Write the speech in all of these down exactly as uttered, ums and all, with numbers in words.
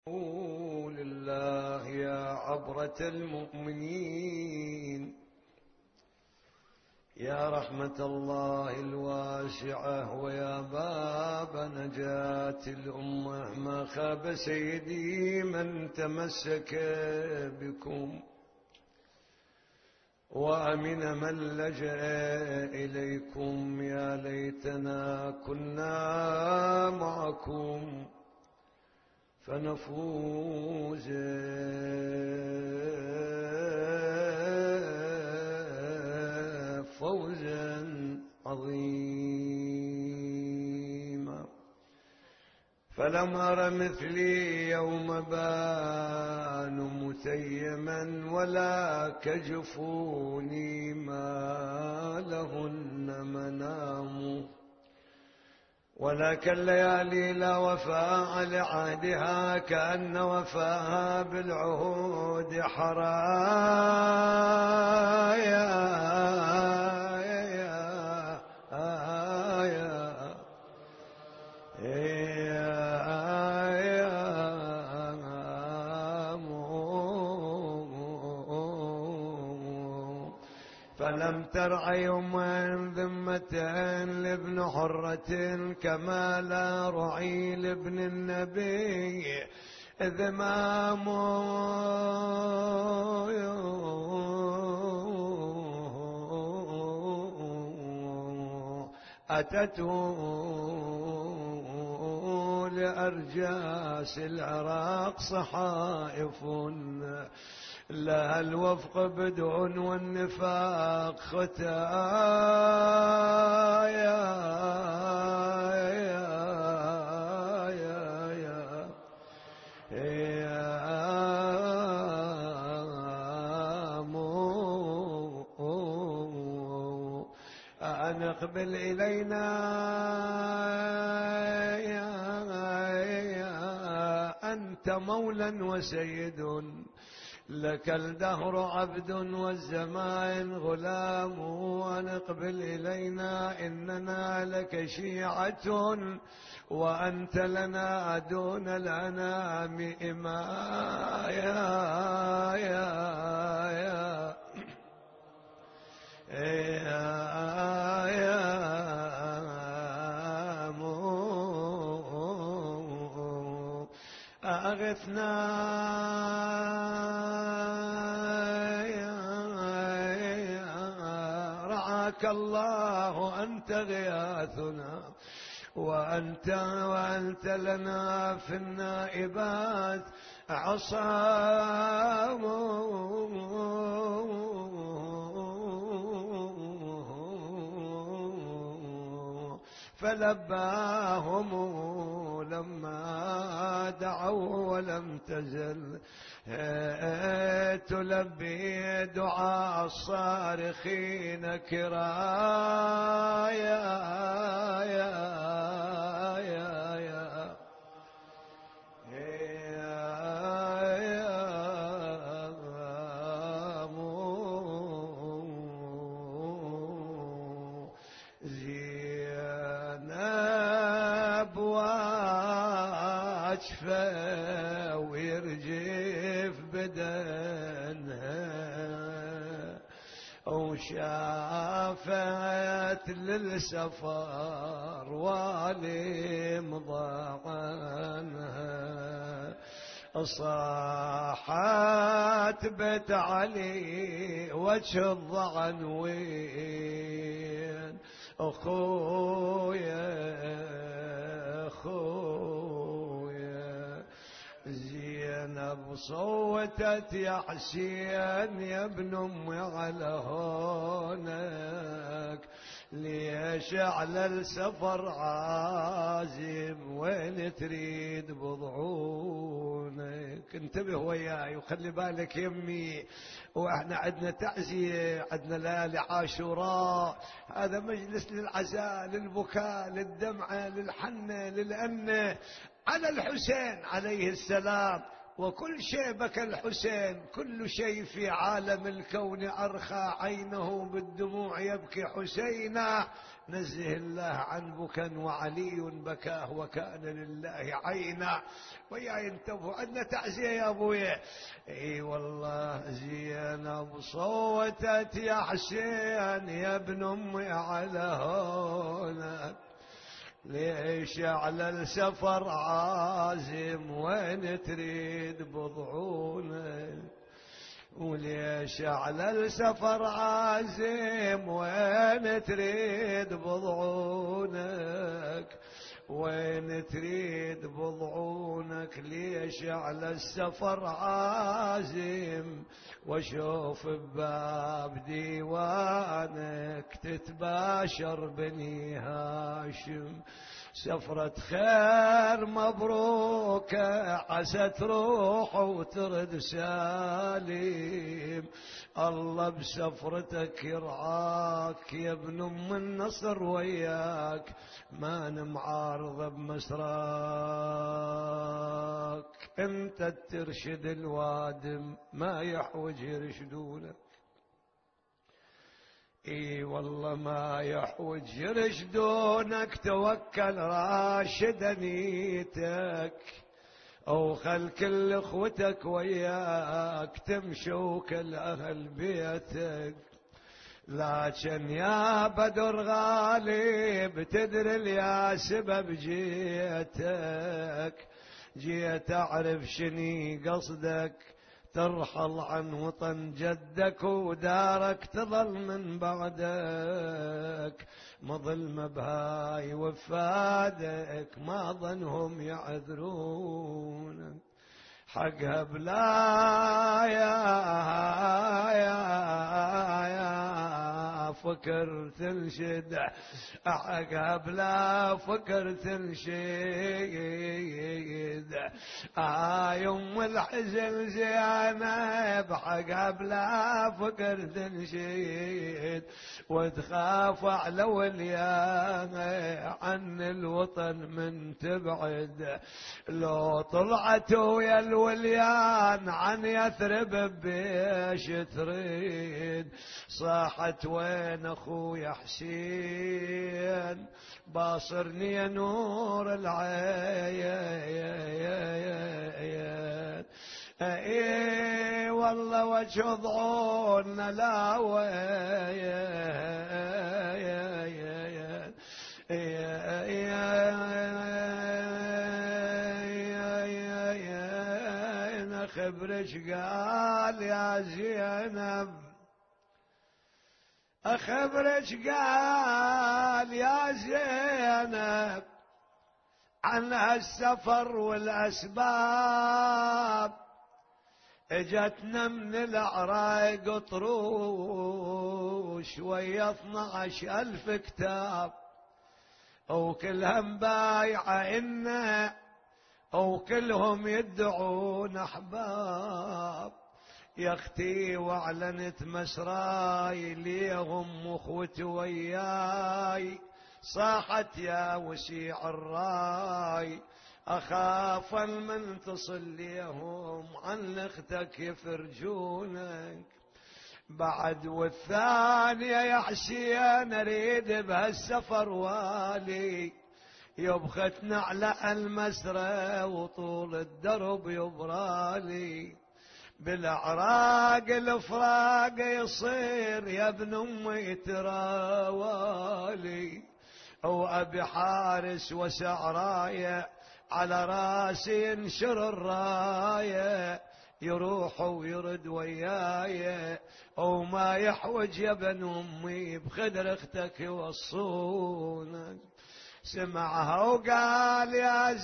لله يا عبرة المؤمنين، يا رحمة الله الواسعة، ويا باب نجاة الأمة. ما خاب سيدي من تمسك بكم، وأمن من لجأ إليكم. يا ليتنا كنا معكم فنفوز فوزا عظيما. فلم أر مثلي يوم بان متيما، ولا كجفوني ما لهن منام. ولكن الليالي لا وفاء لعهدها، كأن وفاها بالعهود حرايا. فلم ترع يوما ذمة لابن حرة، كما لا رعي لابن النبي ذمام. أتته لأرجاس العراق صحائف، لها الوفق بدء والنفاق ختايا. أن اقبل إلينا أنت مولا وسيد، لك الدهر عبد والزمان غلام. ونقبل إلينا إننا لك شيعة، وأنت لنا دون الأنام إمام. يا يا يا يا أغثنا رعاك الله، أنت غياثنا، وأنت وأنت لنا في النائبات عصام. فلباهم لما دعوا، ولم تزل تلبي دعاء الصارخين كرايا. يا يا يا واجفة ويرجف بدنها، وشافت للسفر والي مضاعنها. صاحت بيت علي وجه الضعنوين، أخويا أخويا. زينب صوتت يا حسين يا ابن أمي على هونك، ليش على السفر عازم، وين تريد بضعونك؟ انتبه وياي وخلي بالك يمي، واحنا عندنا تعزية، عندنا ليالي عاشوراء، هذا مجلس للعزاء، للبكاء، للدمعة، للحنة، للأنة على الحسين عليه السلام. وكل شيء بكى الحسين، كل شيء في عالم الكون أرخى عينه بالدموع يبكي حسينا. نزه الله عن بكى وعلي بكاه وكان لله عينا. ويا ينتبهوا عندنا تعزية يا أبويا. اي والله زينب صوتت يا حسين يا ابن أمي على هونك، ليش على السفر عازم وين تريد بضعونك، وليش على السفر عازم وين تريد بضعونك، وين تريد بضعونك، ليش على السفر عازم واشوف بباب ديوانك تتباشر بني هاشم. سفرة خير مبروكة عسى تروح وترد سالم، الله بسفرتك يرعاك يا ابن ام النصر وياك ما نمعارض بمسراك. انت ترشد الوادم ما يحوج يرشدونك، اي والله ما يحوج يرشدونك. توكل راشد نيتك او خل كل اخوتك وياك تمشوا كل اهل بيتك. لكن يا بدر غالب تدري يا سبب جيتك، جيت اعرف شني قصدك ترحل عن وطن جدك ودارك تظل من بعدك مظلمة بهاي وفادك ما ظنهم يعذرونك. حقها بلا يا يا يا فكر تنشد، حقها بلا فكر تنشد. آه يم الحزن زينب حقها بلا فكر تنشد، وتخاف على وليان عن الوطن من تبعد. لو طلعت ويا الوليان عن يثرب بيش تريد، صاحت وين اخويا حسين باصرني يا نور العين. اي والله وجه ضعون لا وين خبرش قال يا زينب، أخبرش قال يا زينب عن هالسفر والأسباب. اجتنا من العراق طروش ويا اثناش ألف كتاب، وكلها مبايعة إنا وكلهم يدعون أحباب. يا اختي واعلنت مسراي ليهم اخوتي وياي، صاحت يا وسيع الراي اخاف من تصل ليهم عن اختك يفرجونك. بعد والثانية يا حسين اريد بهالسفر والي، يبختنا على المسرى وطول الدرب يبرالي. بالأعراق الفراق يصير يا ابن أمي تراوالي، وأبي حارس وسعرايا على راسي ينشر الراية، يروح ويرد وياي وما يحوج يا ابن أمي بخدر اختك يوصونك. سمعها وقال يا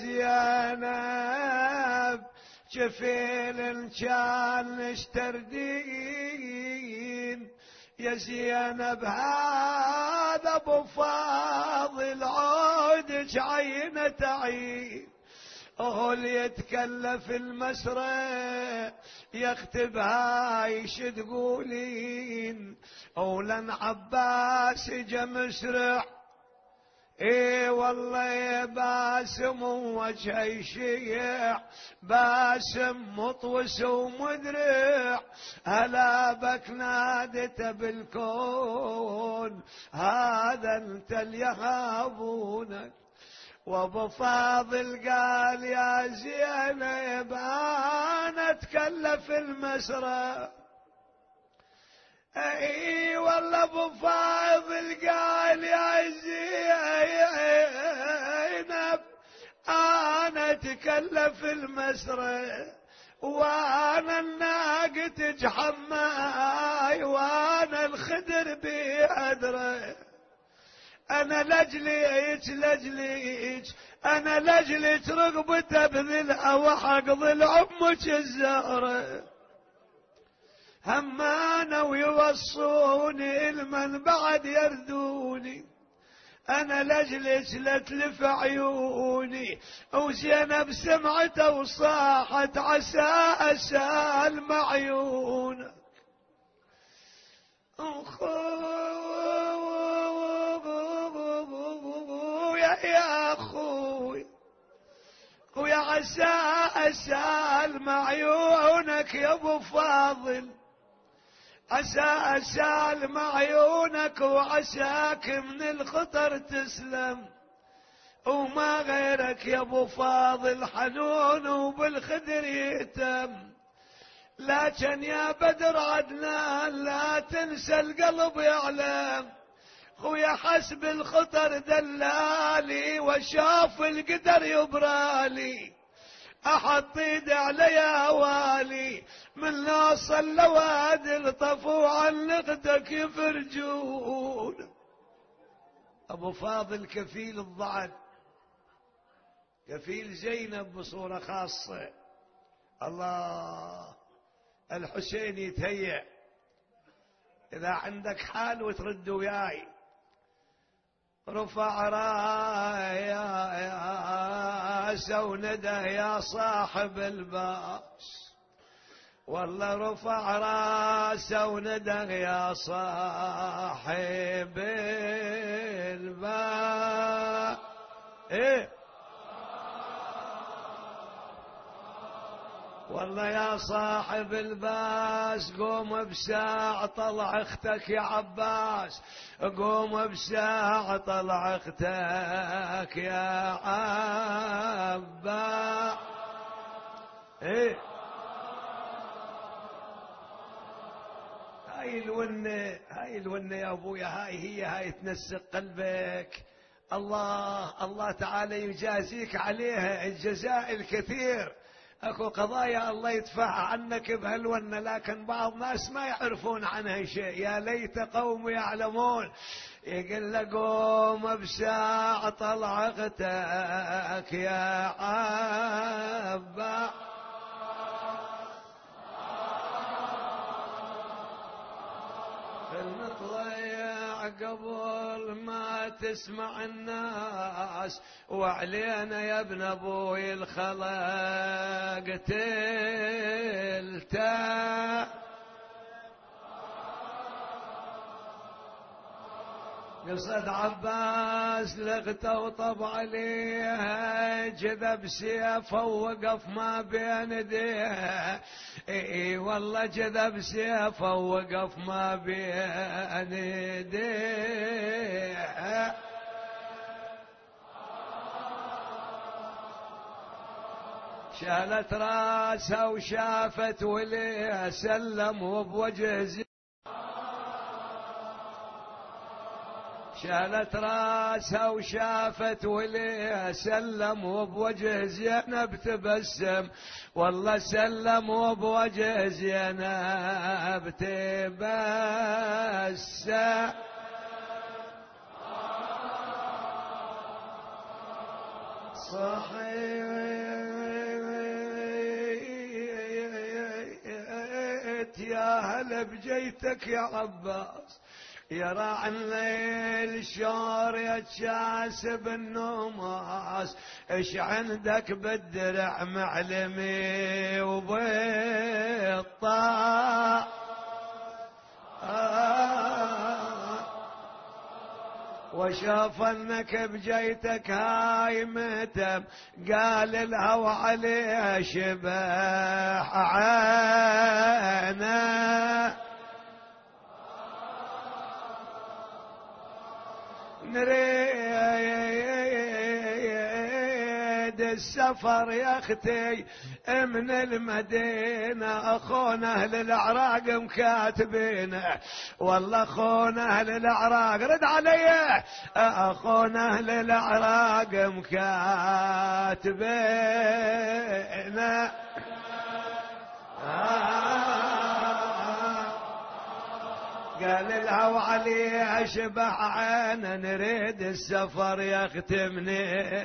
زينب جفيل كان نشتردين، يا زينب هذا ابو فاضل عودك عينه عين، هو اللي يتكلف المسرى يختب هاي شو تقولين. ولن عباس جا مسرح اي والله باسم وجهه يشيع، باسم مطوس ومدرع، هلا بك نادت بالكون هذا انت اللي يهابونك. وابو فاضل قال يا زينب انا اتكلف المسرى. اي والله ابو فاضل قال يا زينب انا اتكلف المسرى، وانا الناقة تجحماي، وانا الخدر بأدري. انا لجليك لجليك انا لجليك رغبة ابذلها وحقض لعمك الزهرة، همانا ويوصوني المن بعد يردوني. انا لجلك لتلف عيوني، وزينب سمعته وصاحت عسى اسال معيونك. يا اخوي ويا عسى اسال معيونك يا ابو فاضل، عسى اسال معيونك وعساك من الخطر تسلم، وما غيرك يا ابو فاضل حنون وبالخدر يهتم. لكن يا بدر عدنان لا تنسى القلب يعلم، خويا حسب الخطر دلالي وشاف القدر يبرالي، احط ايدي على يا والي من لا صلى وادي الطفو عن لقتك يفرجون. ابو فاضل كفيل الضعن، كفيل زينب بصورة خاصة. الله الحسين يتهيأ اذا عندك حال وترد وياي. رفع راسه ونده يا صاحب الباس، والله رفع راسه ونده يا صاحب الباس. ايه والله يا صاحب الباس قوم بساعة طلع اختك يا عباس، قوم بساعة طلع اختك يا عباس. ايه هاي الونة، هاي الونة يا ابويا، هاي هي هاي تنسق قلبك. الله الله تعالى يجازيك عليها الجزاء الكثير. اكو قضايا الله يدفعها عنك بهالونة، لكن بعض الناس ما يعرفون عنها شيء. يا ليت قوم يعلمون. يقول له قوم بساعة طلع اختك يا عبا. المطلع قبل ما تسمع الناس، وعلينا يا ابن ابوي الخلق تلتا. قصد عباس لغته وطب عليها، جذب سيفه ووقف ما بين يديها. اي والله جذب سيفه ووقف ما بين يديها. شالت راسها وشافت وليها سلم وبوجه زي، شالت راسها وشافت وليها سلم وبوجه زينب تبسم، والله سلم وبوجه زينب تبسم. صحيت يا هلا بجيتك يا عباس، يا راعي الليل شور يا تشاسب النوماس، ايش عندك بالدرع معلمي وبالطاع. وشوف انك بجيتك هاي مهتم، قال الهوى عليه شبح عينه، نريد السفر يا اختي من المدينة، اخونا اهل العراق مكاتبينه، والله اخونا اهل العراق رد علي، اخونا اهل العراق مكاتبينه. قال الهوى عليه اشبح عينه، نريد السفر يختمني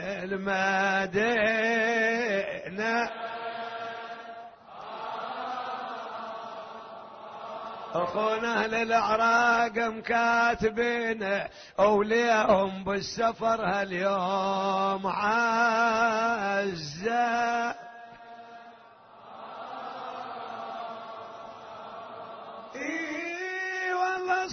المدينة، اخونا اهل العراق مكاتبينه، اولياهم بالسفر هاليوم عزة. اي والله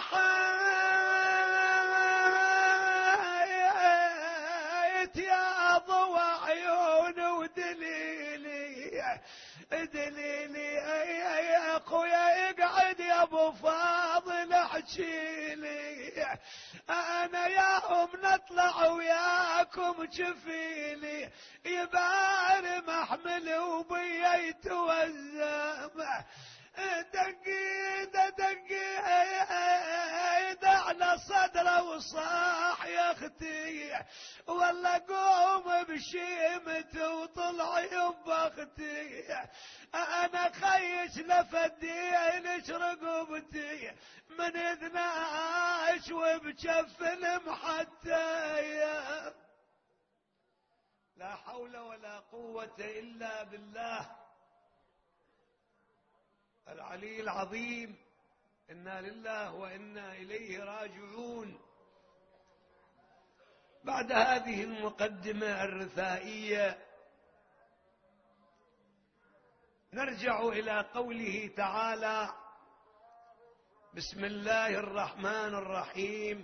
صحيت يا ضوى عيون ودليلي دليلي يا اخويا، اقعد يا ابو فاضل احكي لي، انا ياهم نطلع وياكم جفيلي، يبار محمل وبيا يتوزم، دقي دقي على صدره وصاح يا اختي، والله قوم بشيمتي وطلع يما اختي، انا خيش لفدينش رقبتي من اثناش وبجف المحتاية. لا حول ولا قوة الا بالله العلي العظيم. إنا لله وإنا إليه راجعون. بعد هذه المقدمة الرثائية نرجع إلى قوله تعالى: بسم الله الرحمن الرحيم: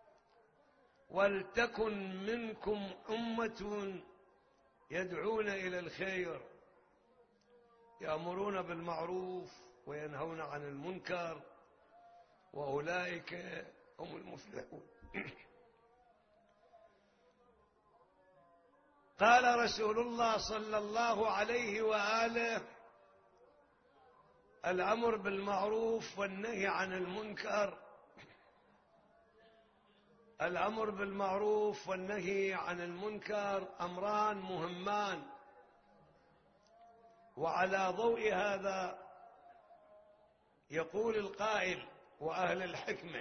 ولتكن منكم أمة يدعون إلى الخير يأمرون بالمعروف وينهون عن المنكر وأولئك هم المفلحون. قال رسول الله صلى الله عليه وآله: الأمر بالمعروف والنهي عن المنكر، الأمر بالمعروف والنهي عن المنكر أمران مهمان، وعلى ضوء هذا يقول القائل وأهل الحكمة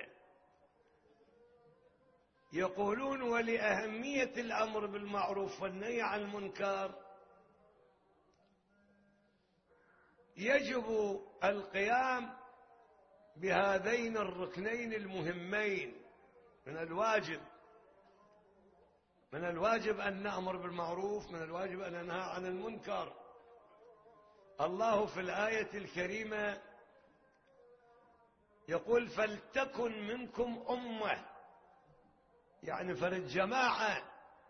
يقولون: ولأهمية الأمر بالمعروف والنهي عن المنكر يجب القيام بهذين الركنين المهمين. من الواجب من الواجب أن نأمر بالمعروف، من الواجب أن ننهى عن المنكر. الله في الآية الكريمة يقول: فلتكن منكم أمة، يعني فرد جماعة،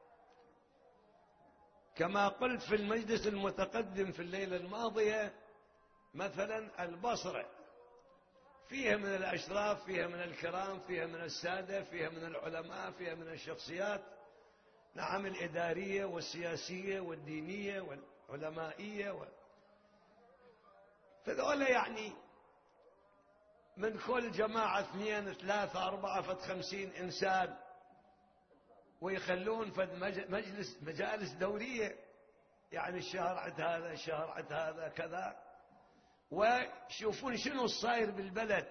كما قلت في المجلس المتقدم في الليلة الماضية. مثلا البصرة فيها من الأشراف، فيها من الكرام، فيها من السادة، فيها من العلماء، فيها من الشخصيات، نعم، الإدارية والسياسية والدينية والعلمائية و... فذولا يعني من كل جماعة اثنين ثلاثة أربعة فد خمسين إنسان، ويخلون فد مجلس مجالس دورية، يعني الشهر عد هذا، الشهر عد هذا كذا، ويشوفون شنو الصاير بالبلد،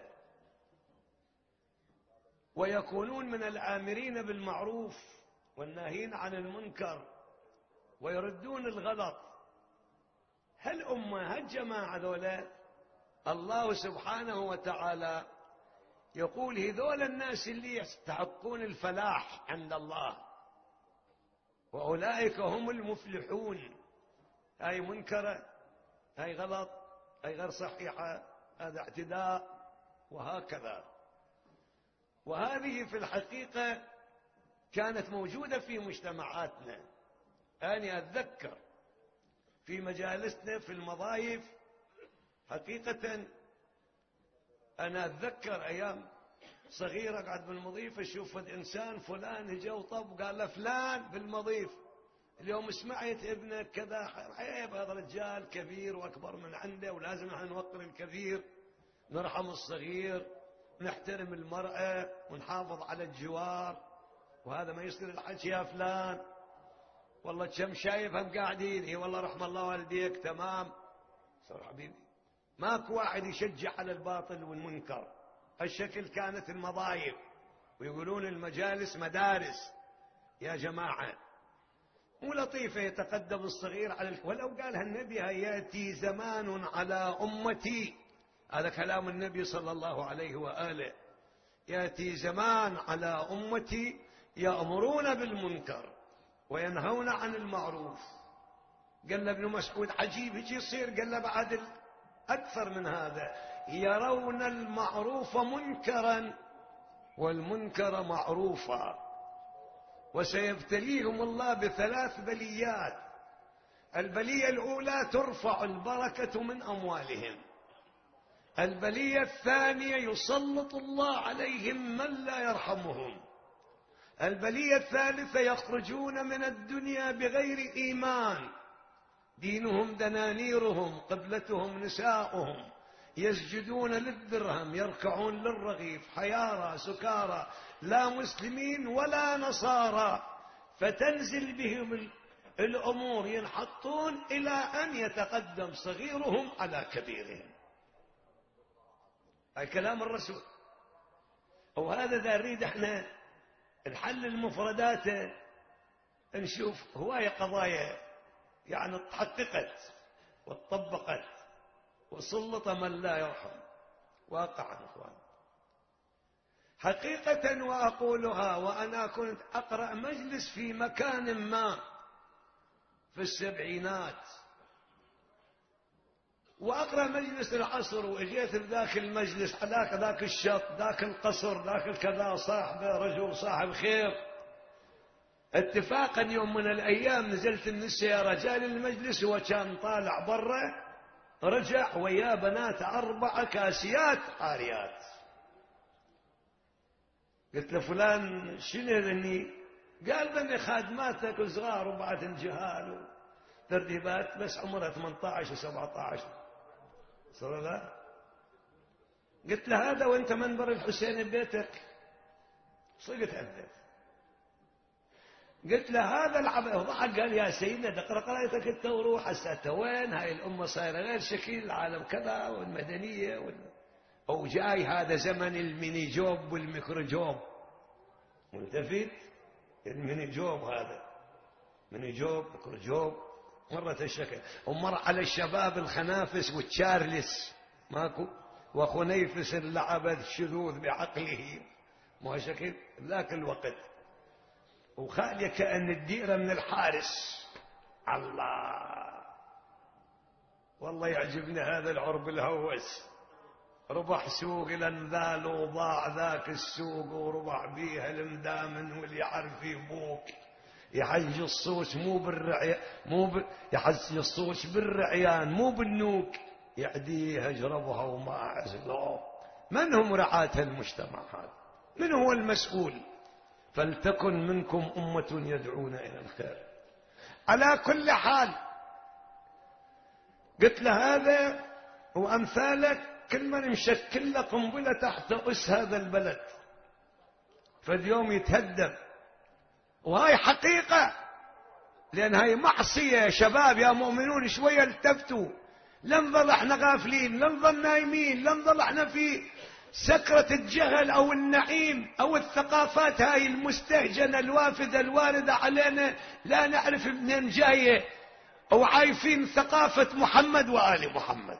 ويكونون من الآمرين بالمعروف والناهين عن المنكر ويردون الغلط. هالأمة هالجماعة ذولا الله سبحانه وتعالى يقول: هذول الناس اللي يستحقون الفلاح عند الله، وأولئك هم المفلحون. هاي منكرة، هاي غلط، هاي غير صحيحة، هذا اعتداء، وهكذا. وهذه في الحقيقة كانت موجودة في مجتمعاتنا. أنا أتذكر في مجالسنا في المضايف، حقيقة أنا أتذكر أيام صغيرة قاعد بالمضيف أشوف إنسان فلان هجا وطب قال له فلان بالمضيف اليوم سمعت ابنك كذا، عيب هذا رجال كبير وأكبر من عنده ولازم نحن نوقر الكبير، نرحم الصغير، نحترم المرأة ونحافظ على الجوار، وهذا ما يصير الحكي يا فلان والله كم شايفهم قاعدين، اي والله رحم الله والديك تمام. صار حبيبي ماكو واحد يشجع على الباطل والمنكر. الشكل كانت المضايف، ويقولون المجالس مدارس. يا جماعة مو لطيفة يتقدم الصغير على ال... ولو قالها النبي يأتي زمان على أمتي، هذا كلام النبي صلى الله عليه وآله، يأتي زمان على أمتي يأمرون بالمنكر وينهون عن المعروف. قال له ابن مسعود عجيب هيك يصير؟ قال له بعد أكثر من هذا، يرون المعروف منكرا والمنكر معروفا، وسيبتليهم الله بثلاث بليات. البلية الأولى ترفع البركة من أموالهم، البلية الثانية يسلط الله عليهم من لا يرحمهم، البلية الثالثة يخرجون من الدنيا بغير إيمان، دينهم دنانيرهم، قبلتهم نساؤهم، يسجدون للدرهم يركعون للرغيف، حيارى سكارى لا مسلمين ولا نصارى، فتنزل بهم الأمور ينحطون إلى أن يتقدم صغيرهم على كبيرهم. هاي كلام الرسول. وهذا ذا نريد احنا نحل المفردات، نشوف هواية قضايا يعني تحققت وتطبقت وسلط من لا يرحم واقعا اخوان. حقيقة وأقولها وأنا كنت أقرأ مجلس في مكان ما في السبعينات، وأقرأ مجلس العصر، وإجيت بذاك المجلس ذاك ذاك الشط ذاك القصر ذاك الكذا، صاحبه رجل صاحب خير. اتفاقا يوم من الأيام نزلت من السيارة جاء للمجلس وكان طالع برا، رجع ويا بنات أربعة كاسيات عاريات. قلت له فلان شنو ذني؟ قال بني خادماتك وصغار وبعد جهال وترتيبات، بس عمرها ثمانية عشر وسبعة عشر. صار لا؟ قلت له هذا وانت منبر الحسين ببيتك؟ صدقت عندك. قلت له هذا العبد ضحك قال يا سيدنا دقر قرايتك انت وروح هسه وين هاي الامه صايره غير شكل، العالم كذا والمدنيه وال... او جاي هذا زمن الميني جوب والميكرو جوب. ملتفت الميني جوب، هذا ميني جوب ميكرو جوب مرة الشكل، ومر على الشباب الخنافس والتشارلس ماكو، وخنيفس اللعبة الشذوذ بعقله ما شكل ذاك الوقت، وخالية كأن الديرة من الحارس. الله والله يعجبني هذا العرب الهوس، ربح سوق الانذال وضاع ذاك السوق وربح بيها المدامن واللي يعرف يبوك يحج الصوت مو بالرعي مو ب... يحج الصوت بالرعيان مو بالنوك، يعديها جربها وما عزلوه. من هم رعاة المجتمع هذا؟ من هو المسؤول؟ فلتكن منكم أمة يدعون إلى الخير. على كل حال قلت له هذا وأمثالك كل من مشكل له قنبلة تحت أس هذا البلد فاليوم يتهدم، وهاي حقيقة، لأن هاي معصية يا شباب يا مؤمنون. شوية التفتوا، لا نظل احنا غافلين، لا نظل نايمين، لا نظل احنا في سكرة الجهل أو النعيم أو الثقافات هاي المستهجنة الوافدة الواردة علينا لا نعرف منين جاية، أو عايفين ثقافة محمد وآل محمد.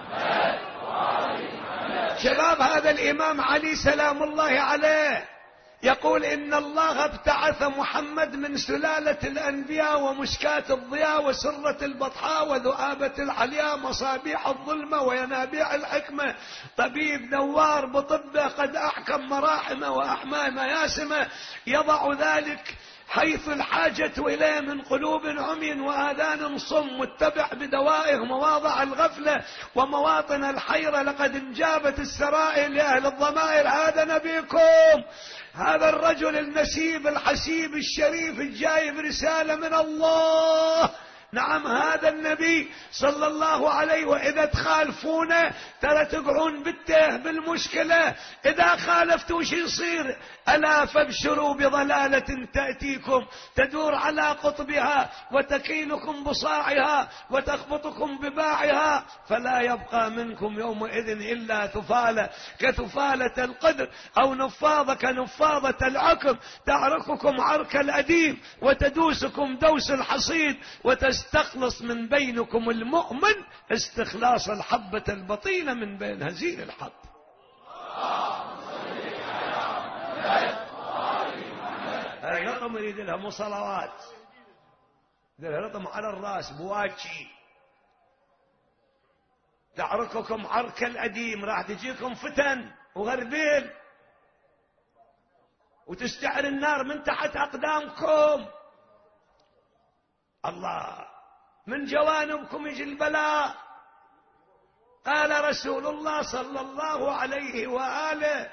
شباب هذا الإمام علي سلام الله عليه يقول إن الله ابتعث محمد من سلالة الأنبياء ومشكاة الضياء وسرة البطحاء وذؤابة العلياء مصابيح الظلمة وينابيع الحكمة، طبيب نوار بطبه قد أحكم مراحمه وأحمى مياسمه، يضع ذلك حيث الحاجة إليه من قلوب عمي وآذان صم، متبع بدوائه مواضع الغفلة ومواطن الحيرة، لقد انجابت السرائر لأهل الضمائر. هذا نبيكم، هذا الرجل النسيب الحسيب الشريف الجايب رسالة من الله. نعم هذا النبي صلى الله عليه. وإذا تخالفونه ترى تقعون بالته بالمشكلة. إذا خالفتوا وش يصير؟ ألا فابشروا بضلالة تأتيكم تدور على قطبها وتكيلكم بصاعها وتخبطكم بباعها، فلا يبقى منكم يومئذ إلا تفالة كتفالة القدر أو نفاضة كنفاضة العكب، تعرككم عرك الأديم وتدوسكم دوس الحصيد، وتستخلص من بينكم المؤمن استخلاص الحبة البطينة من بين هزيل الحب. هاي رقم يريد لها مو صلوات، يريد لها رقم على الراس بواجي. تعرككم عرك الأديم، راح تجيكم فتن وغربيل وتستعر النار من تحت أقدامكم. الله من جوانبكم يجي البلاء. قال رسول الله صلى الله عليه وآله: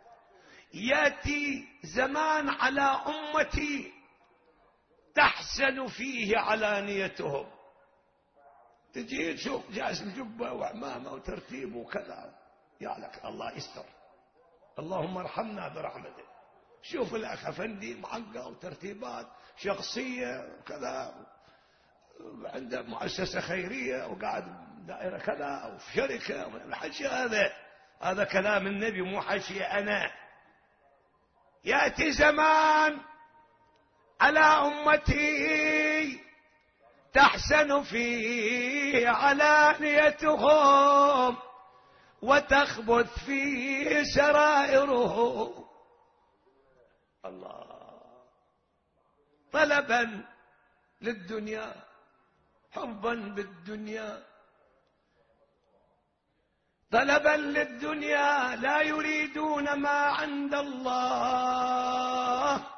يأتي زمان على أمتي تحسن فيه علانيتهم. تجي تشوف جاسم جبة وعمامة وترتيب وكذا، يا لك الله يستر، اللهم ارحمنا برحمته. شوف الأخ أفندي معقة وترتيبات شخصية وكذا، عنده مؤسسة خيرية وقاعد دائرة كذا وفي شركة. الحكي هذا هذا كلام النبي مو حكي أنا. يأتي زمان على أمتي تحسن فيه علانيتهم وتخبث فيه سرائرهم. الله طلبا للدنيا، حبا بالدنيا، طلبا للدنيا، لا يريدون ما عند الله.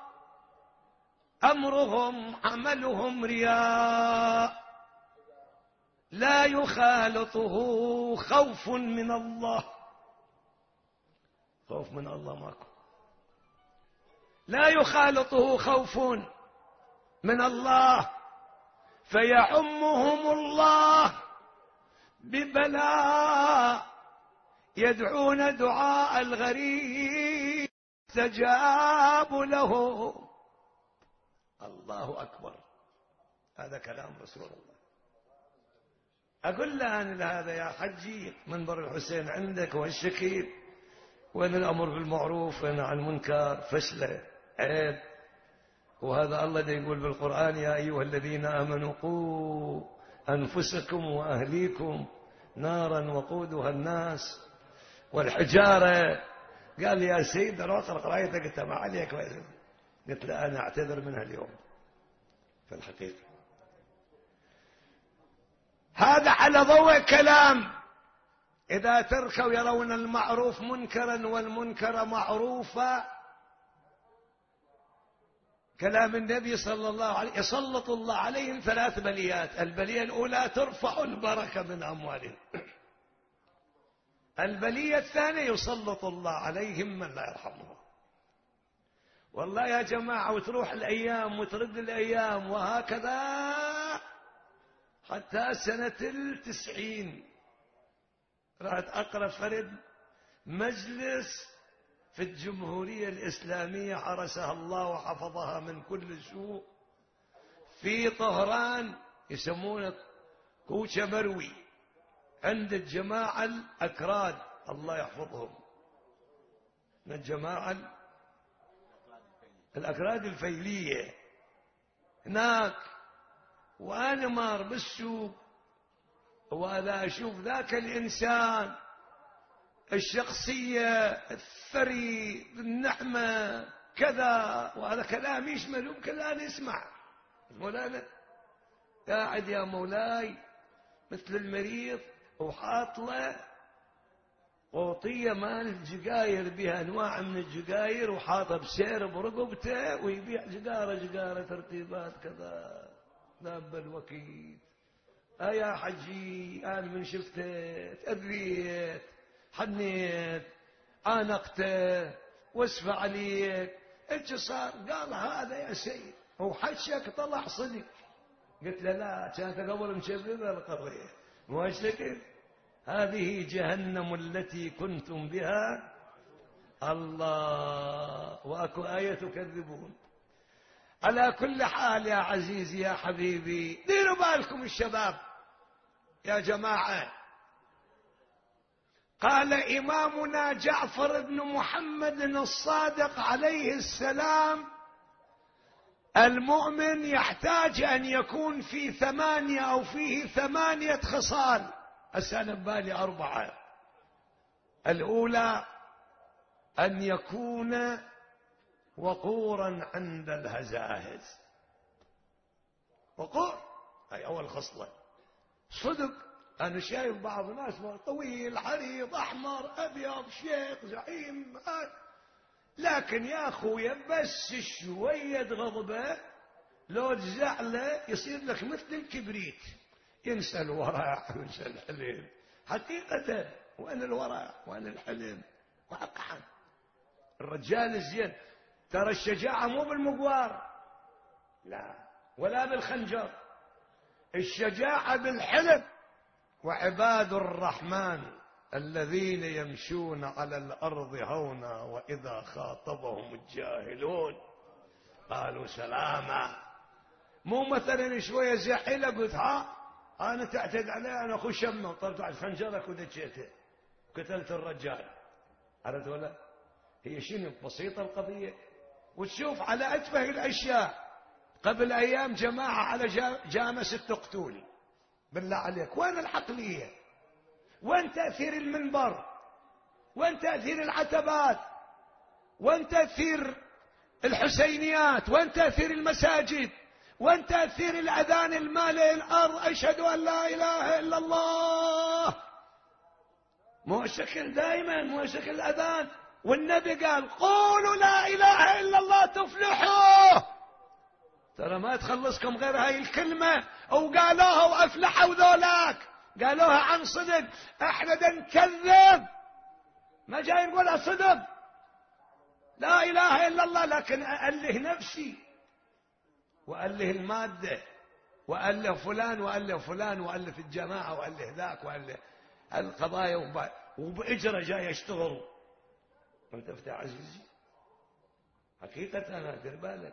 أمرهم عملهم رياء، لا يخالطه خوف من الله. خوف من الله ماكو، لا يخالطه خوف من الله، فيعمهم الله ببلاء، يدعون دعاء الغريب استجاب له. الله أكبر، هذا كلام رسول الله. أقول له أنا هذا يا حجي منبر الحسين عندك والشكيل، وين الأمر بالمعروف وين عن المنكر؟ فشلة عيب. وهذا الله دا يقول بالقرآن: يا أيها الذين آمنوا قوا أنفسكم وأهليكم نارا وقودها الناس والحجارة. قال يا سيد أنا أقرأ قرايتك، قلت ما عليك، قلت له أنا أعتذر منها اليوم في الحقيقة. هذا على ضوء كلام: إذا تركوا يرون المعروف منكرا والمنكر معروفا. كلام النبي صلى الله عليه وسلم: يسلط الله عليهم ثلاث بليات. البلية الأولى ترفع البركة من أموالهم. البلية الثانية يسلط الله عليهم من لا يرحمهم. والله يا جماعة وتروح الأيام وترد الأيام وهكذا حتى سنة التسعين رأت أقرأ فرد مجلس في الجمهورية الإسلامية حرسها الله وحفظها من كل سوء في طهران، يسمونه كوشة مروي، عند الجماعة الأكراد الله يحفظهم، من الجماعة الأكراد الفيلية هناك. وأنا مار بالسوق وأنا أشوف ذاك الإنسان الشخصية الثري النحمة كذا، وهذا كلام يشمل يمكن لا نسمع. مولانا قاعد يا مولاي مثل المريض وحاط له قوطية مال الجقاير بها أنواع من الجقاير وحاطها بسير برقبته ويبيع جقارة جقارة ترتيبات كذا. ذاب الوكيل. يا حجي أنا من شفته تأذيت حنيت عانقته واسفى عليك ايش صار؟ قال هذا يا سيد هو حشك طلع صدق. قلت له لا كانت قبل مشببة القضية مو هالشكل. هذه جهنم التي كنتم بها الله. واكو آية تكذبون. على كل حال يا عزيزي يا حبيبي ديروا بالكم الشباب يا جماعة. قال إمامنا جعفر بن محمد الصادق عليه السلام المؤمن يحتاج أن يكون في ثمانية أو فيه ثمانية خصال. أسأل ببالي أربعة. الأولى أن يكون وقورا عند الهزائز. وقور هاي أول خصلة. صدق. أنا شايف بعض الناس طويل عريض أحمر أبيض شيخ زعيم، لكن يا أخويا بس شوية غضبة لو تزعله يصير لك مثل الكبريت. ينسى الورع وينسى الحلم. حقيقة وأنا الورع وأنا الحلم واقعا. الرجال الزين ترى الشجاعة مو بالمقوار لا ولا بالخنجر. الشجاعة بالحلم. وعباد الرحمن الذين يمشون على الأرض هونا وإذا خاطبهم الجاهلون قالوا سلاما. مو مثلا شوية زحيلة قلت ها أنا تعتد عليه أنا أخو شمه وطلت على خنجرك ودجيته قتلت الرجال. عرفت ولا؟ هي شنو بسيطة القضية. وتشوف على أتفه الأشياء. قبل أيام جماعة على جامع ست قتول. بالله عليك وين العقلية؟ وين تأثير المنبر؟ وين تأثير العتبات؟ وين تأثير الحسينيات؟ وين تأثير المساجد؟ وين تأثير الأذان المالئ الأرض أشهد أن لا إله إلا الله؟ مو الشكل دائما مو الشكل الأذان. والنبي قال قولوا لا إله إلا الله تفلحوا. ترى ما تخلصكم غير هاي الكلمة. وقالوها وأفلحوا ذولاك قالوها عن صدق. احنا دا نكذب ما جاي نقولها صدق لا إله إلا الله، لكن أأله نفسي وأله المادة وأله فلان وأله فلان وأله الجماعة وأله ذاك وأله القضايا وبإجرة جاي يشتغل. انت فتح عزيزي حقيقة أنا دير بالك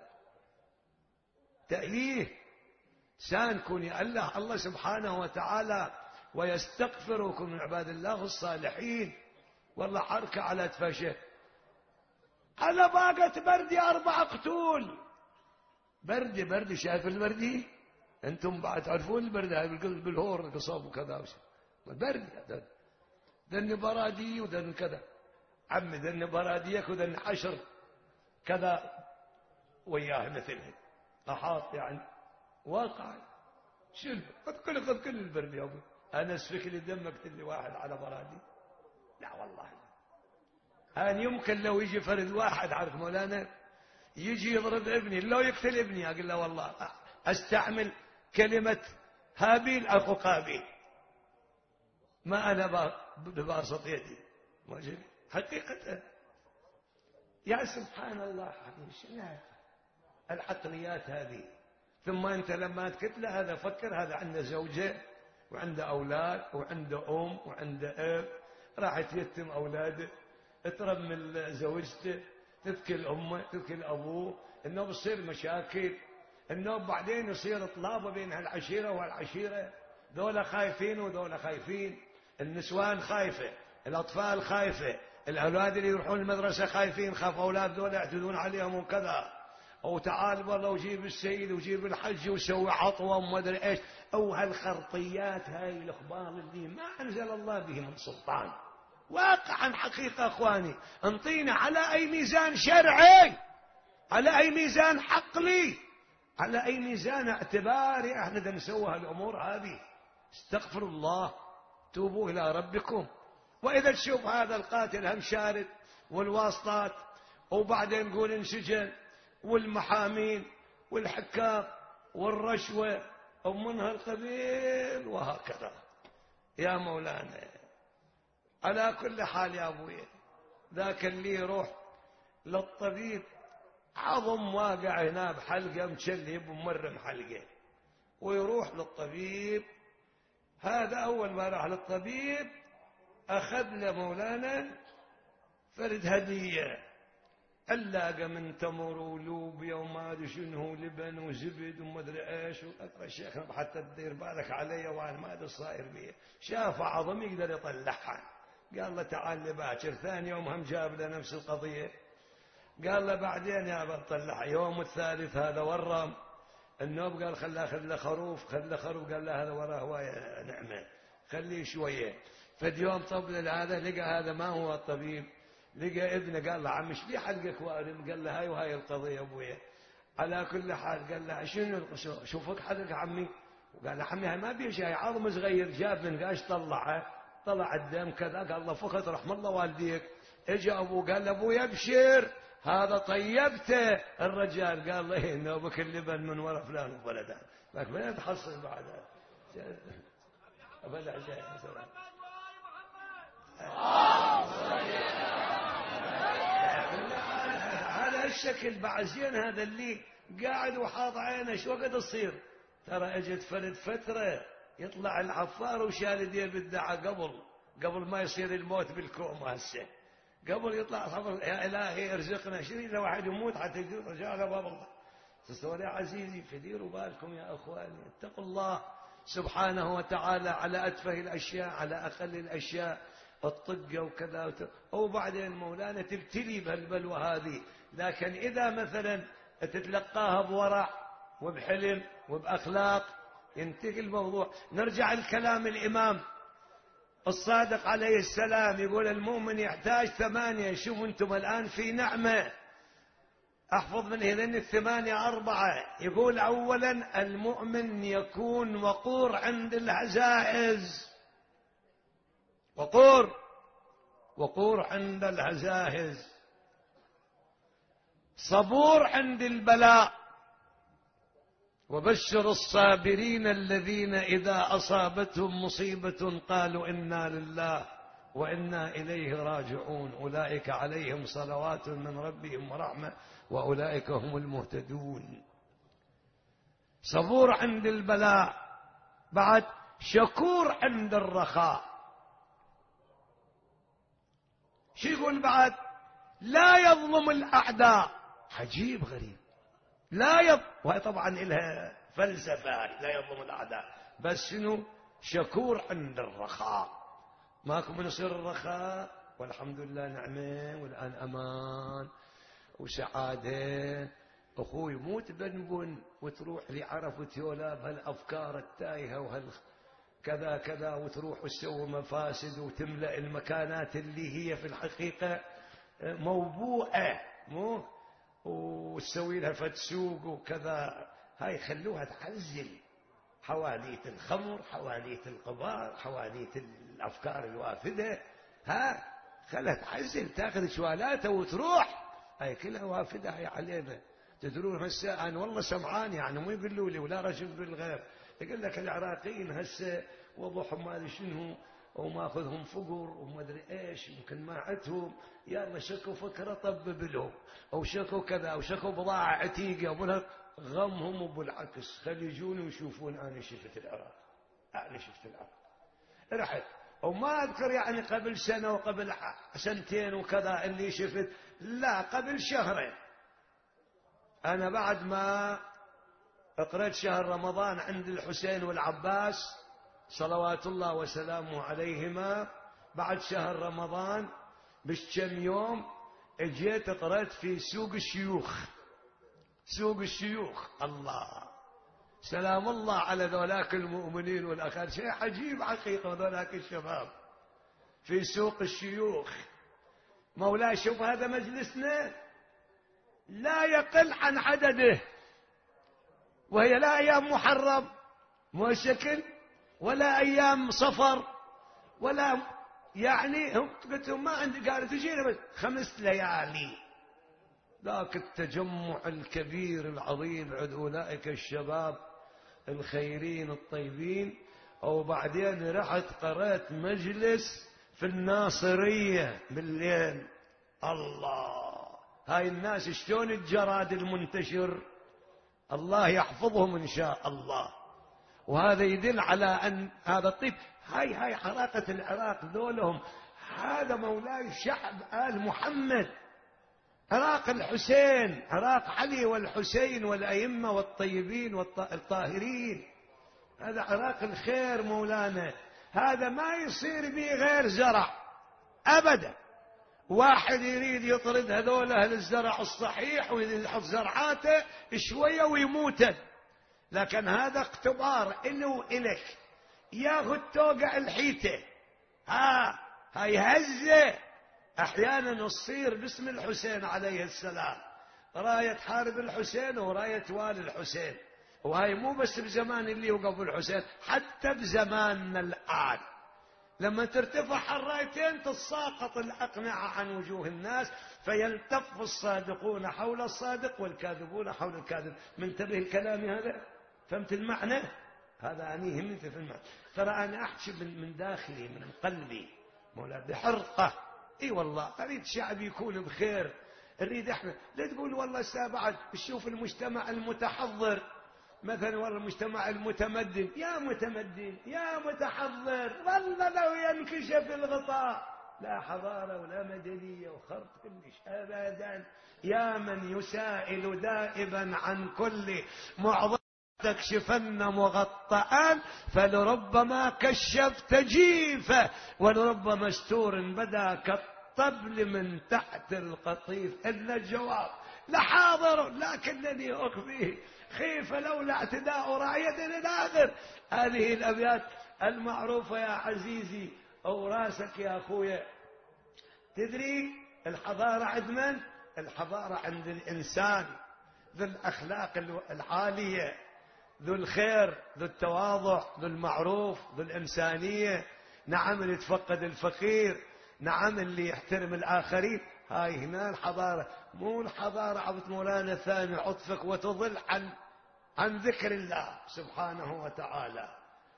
تأليه سان كون يأله الله سبحانه وتعالى ويستغفركم من عباد الله الصالحين. والله حركة على تفشه على باقة بردي أربع قتول. بردي بردي شايف البردي أنتم بعد تعرفون البردي هاي بالهور القصاب وكذا بردي ذن برادي وذن كذا عمي ذن براديك وذن عشر كذا وياه مثله أحاط يعني واقع. شنو خذ كل خذ كل البرد يا ابوي. انا اسفك لي دمك تلي واحد على برادي لا والله. أنا يمكن لو يجي فرد واحد عارف مولانا يجي يضرب ابني لو يقتل ابني اقول له والله استعمل كلمة هابيل اخو قابيل ما انا بباسط يدي حقيقة. يا سبحان الله العقليات هذه. ثم أنت لما تقتل هذا فكر هذا عنده زوجة وعنده أولاد وعنده أم وعنده أب راح يتيتم أولاده ترمل زوجته تذكر أمه تذكر أبوه. إنه بصير مشاكل. إنه بعدين يصير طلابة بين هالعشيرة والعشيرة. ذولا خايفين وذولا خايفين. النسوان خايفة الأطفال خايفة الأولاد اللي يروحون المدرسة خايفين خاف أولاد ذولا يعتدون عليهم وكذا. أو تعال والله وجيب السيد وجيب الحج وسوي عطوة وما أدري إيش. أو هالخرطيات هاي الأخبار اللي ما أنزل الله به من سلطان. واقعا حقيقة أخواني انطينا على أي ميزان شرعي على أي ميزان عقلي؟ على أي ميزان اعتباري؟ احنا بدنا نسوي هالأمور هذه. استغفر الله، توبوا إلى ربكم. وإذا تشوف هذا القاتل هم شارد والواسطات، وبعدين نقول انسجن، والمحامين والحكام والرشوة ومن هالقبيل وهكذا. يا مولانا، على كل حال يا أبوي، ذاك اللي يروح للطبيب عظم واقع هنا بحلقة مشلب ومرم حلقة، ويروح للطبيب، هذا أول ما راح للطبيب أخذ له مولانا فرد هدية، علاقة من تمر ولوبيا وما ادري شنو لبن وزبد وما ادري ايش. واقرا الشيخ حتى تدير بالك علي وانا ما ادري صاير بيه. شاف عظم يقدر يطلعها، قال له تعال لي باكر. ثاني يوم هم جاب له نفس القضية، قال له بعدين يا بطلعها. يوم الثالث هذا ورم النوب، قال خلاه اخذ له خروف، خذ له خروف، قال له هذا وراه هوايه نعمه خليه شويه. فد يوم طبل هذا لقى هذا ما هو الطبيب، لقى ابنه، قال له عم ايش لي حلقك وارم؟ قال له هاي وهاي القضيه ابويا. على كل حال قال له شنو شوفك حلقك عمي؟ وقال له عمي هاي ما بيه شيء، عظم صغير جاب من قاش طلعه، طلع الدم كذا. قال له فقط رحم الله والديك. اجى ابوه قال له ابوي ابشر هذا طيبته. الرجال قال له إيه نوبك اللبن من وراء فلان وفلان، لكن ما تحصل بعد أبدا عجائب مثلا. هذا الشكل بعد زين، هذا اللي قاعد وحاط عينه شو وقت تصير؟ ترى اجت فرد فترة يطلع العفار وشال يديه بالدعاء قبل قبل ما يصير الموت بالكومة هسه، قبل يطلع صبر يا إلهي ارزقنا شريك لو واحد يموت حتى يجوز رجال باب الله. تستوى يا عزيزي، فديروا بالكم يا أخواني، اتقوا الله سبحانه وتعالى على أتفه الأشياء، على أقل الأشياء، الطقة وكذا. وبعدين مولانا تبتلي بهالبلوى هذه، لكن إذا مثلا تتلقاها بورع وبحلم وبأخلاق ينتهي الموضوع. نرجع لكلام الإمام الصادق عليه السلام، يقول المؤمن يحتاج ثمانية. شوفوا انتم الآن في نعمة، احفظ من هذين الثمانية أربعة. يقول أولا المؤمن يكون وقور عند الهزائز، وقور وقور عند الهزائز، صبور عند البلاء، وبشر الصابرين الذين إذا أصابتهم مصيبة قالوا إنا لله وإنا إليه راجعون أولئك عليهم صلوات من ربهم ورحمة وأولئك هم المهتدون. صبور عند البلاء، بعد شكور عند الرخاء. شو يقول بعد؟ لا يظلم الأعداء. عجيب غريب، لا يظلم، وهي طبعا لها فلسفة، لا يظلم الأعداء، بس شنو؟ شكور عند الرخاء. ماكو من يصير الرخاء والحمد لله نعمة والآن أمان وسعادة. أخوي مو تبنبن وتروح لعرف وتيولا بهالأفكار التايهة وهال كذا كذا، وتروح وتسوي مفاسد وتملأ المكانات اللي هي في الحقيقة موبوءة، مو وتسوي لها فتسوق وكذا. هاي خلوها تعزل حواليت الخمر، حواليت القمار، حواليت الأفكار الوافدة. ها خلها تعزل، تاخذ شوالاته وتروح. هاي كلها وافدة هاي علينا. تدرون هسه أنا والله سمعان، يعني مو يقولوا لي ولا رجل بالغير، يقول لك العراقيين هسه وضعهم ما ادري شنو وماخذهم فقر وما ادري ايش، يمكن ما عندهم، يلا شكوا فكره طبب لهم، او شكوا كذا، او شكوا بضاعه عتيقه ومنها غمهم. وبالعكس خلي يجوني ويشوفون انا شفت العراق، انا شفت العراق رحت. وما اذكر يعني قبل سنه وقبل سنتين وكذا اللي شفت، لا قبل شهرين. انا بعد ما قرأت شهر رمضان عند الحسين والعباس صلوات الله وسلامه عليهما، بعد شهر رمضان بكم يوم اجيت قرأت في سوق الشيوخ. سوق الشيوخ، الله سلام الله على ذولاك المؤمنين والأخير، شيء عجيب حقيقة ذولاك الشباب في سوق الشيوخ. مولاي شوف هذا مجلسنا، لا يقل عن عدده، وهي لا أيام محرم مو شكل، ولا أيام صفر، ولا يعني هم قلت لهم ما عندي، قالوا تجينا بس خمس ليالي. ذاك التجمع الكبير العظيم عند أولئك الشباب الخيرين الطيبين. وبعدين رحت قرأت مجلس في الناصرية بالليل. الله، هاي الناس شلون الجراد المنتشر، الله يحفظهم إن شاء الله. وهذا يدل على أن هذا الطيب، هاي هاي عراقة العراق ذولهم، هذا مولاي شعب آل محمد، عراق الحسين، عراق علي والحسين والأئمة والطيبين والطاهرين، هذا عراق الخير مولانا. هذا ما يصير به غير زرع أبدا. واحد يريد يطرد هذول أهل الزرع الصحيح ويحط زرعاته شوية ويموت، لكن هذا اختبار إله وإلك. ياخذ توقع الحيته، ها هاي هزة أحيانا تصير باسم الحسين عليه السلام، راية حارب الحسين وراية والي الحسين. وهاي مو بس بزمان اللي وقف الحسين، حتى بزماننا الآن لما ترتفع الرايتين تتساقط الأقنعة عن وجوه الناس، فيلتف الصادقون حول الصادق والكاذبون حول الكاذب. منتبه الكلام هذا؟ فهمت المعنى؟ هذا أنا يهمني في المعنى. ترى أنا أحكي من داخلي من قلبي مولا بحرقة. اي والله اريد شعب يكون بخير، نريد احنا. لا تقول والله سابعد تشوف المجتمع المتحضر مثلا، والله المجتمع المتمدن، يا متمدن يا متحضر، والله لو ينكشف الغطاء لا حضارة ولا مدنية وخرط كلش أبدا. يا من يسائل دائما عن كل معضلة تكشفن مغطئان، فلربما كشفت جيفه ولربما مستور بدا كالطبل من تحت القطيف. إن الجواب لحاضر لكنني أخفيه خيف لولا اعتداء راية الآخر. هذه الأبيات المعروفة يا عزيزي أو راسك يا أخويا. تدري الحضارة عند من؟ الحضارة عند الإنسان ذو الأخلاق العالية، ذو الخير، ذو التواضع، ذو المعروف، ذو الإنسانية. نعم اللي يتفقد الفقير، نعم اللي يحترم الآخرين. هاي هنا الحضارة، مو الحضارة عبد مولانا الثاني عطفك وتضل عن عن ذكر الله سبحانه وتعالى.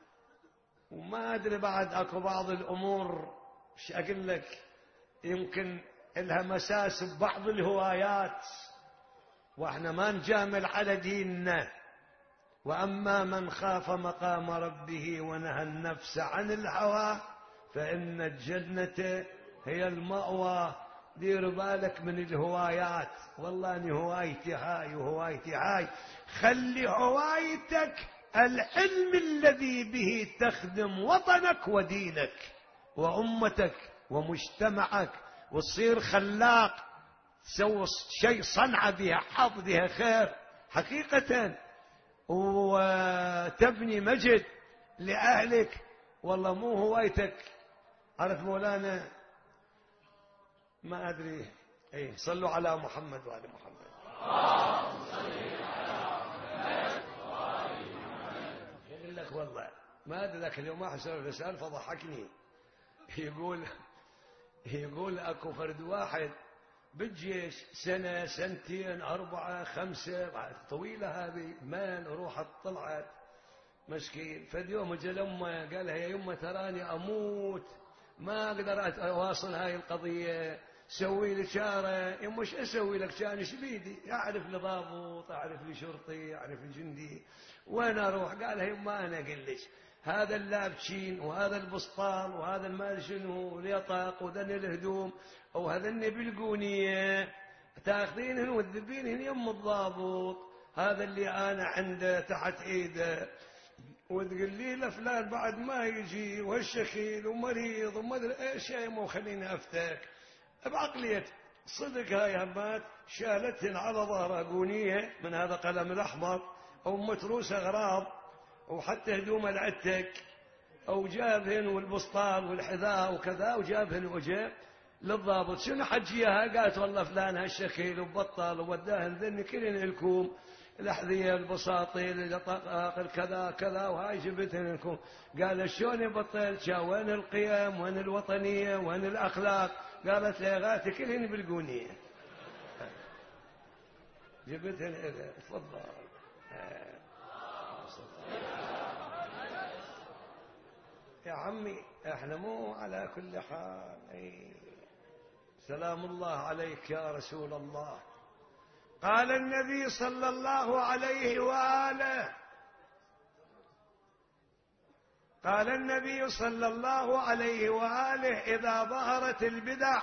وما أدري بعد أكو بعض الأمور ايش أقول لك يمكن لها مساس ببعض الهوايات، واحنا ما نجامل على ديننا. وأما من خاف مقام ربه ونهى النفس عن الهوى فإن الجنة هي المأوى. دير بالك من الهوايات، والله أني هوايتي هاي وهوايتي هاي. خلي هوايتك العلم الذي به تخدم وطنك ودينك وأمتك ومجتمعك، وتصير خلاق، تسوي شيء صنعة بها حظ بها خير حقيقة، وتبني مجد لأهلك. والله مو هوايتك. عرف مولانا ما أدري ايه، صلوا على محمد وآل محمد. يقول لك والله ما أدري ذاك اليوم واحد سأل رسالة فضحكني، يقول يقول اكو فرد واحد بالجيش سنة سنتين أربعة خمسة طويلة، هذه مال روحت طلعت مسكين. فد يوم اجى لأمه قال لها يا يمه تراني أموت ما أقدر أواصل هاي القضية، سوي لي شارة. يمه ايش أسوي لك؟ كان ايش بيدي؟ أعرف لي ضابط، أعرف لي شرطي، أعرف لي جندي، وين أروح؟ قال لها يمه أنا أقول لك هذا اللابشين وهذا البسطام وهذا المال شنو واليطاق وذن الهدوم وهذن بالقونية تاخذينهن وتذبينهن يم الضابط، هذا اللي أنا عنده تحت إيده، وتقول لي لفلان بعد ما يجي وهالشكيل ومريض وما ادري ايش. يا مو خليني افتك بعقلية صدق. هاي همات شالتهن على ظهرها قونية من هذا قلم الأحمر أو متروس أغراض، وحتى هدوم العتك، أو جابهن والبسطام والحذاء وكذا، وجابهن وجاب للضابط شنو حجيها؟ قالت والله فلان هالشكل وبطل ووداه ذني كلين لكم الأحذية البساطيل الدقائق الكذا كذا وهاي جبتها لكم. قال شلون يبطل؟ وين القيم وين الوطنية وين الأخلاق؟ قالت لي غاتي كلين بالقونية جبتها لك. تفضل يا عمي احنا مو على كل حال. اي سلام الله عليك يا رسول الله. قال النبي صلى الله عليه وآله قال النبي صلى الله عليه وآله إذا ظهرت البدع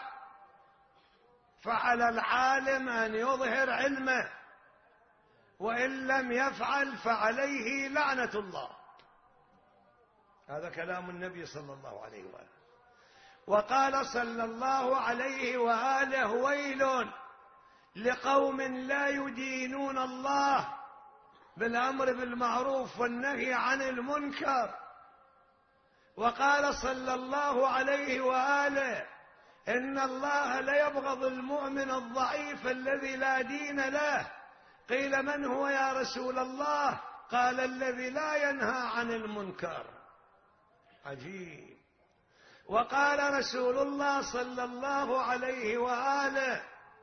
فعلى العالم أن يظهر علمه، وإن لم يفعل فعليه لعنة الله. هذا كلام النبي صلى الله عليه وآله. وقال صلى الله عليه وآله ويل لقوم لا يدينون الله بالأمر بالمعروف والنهي عن المنكر. وقال صلى الله عليه وآله إن الله ليبغض المؤمن الضعيف الذي لا دين له. قيل من هو يا رسول الله؟ قال الذي لا ينهى عن المنكر. عجيب. وقال رسول الله صلى الله عليه وآله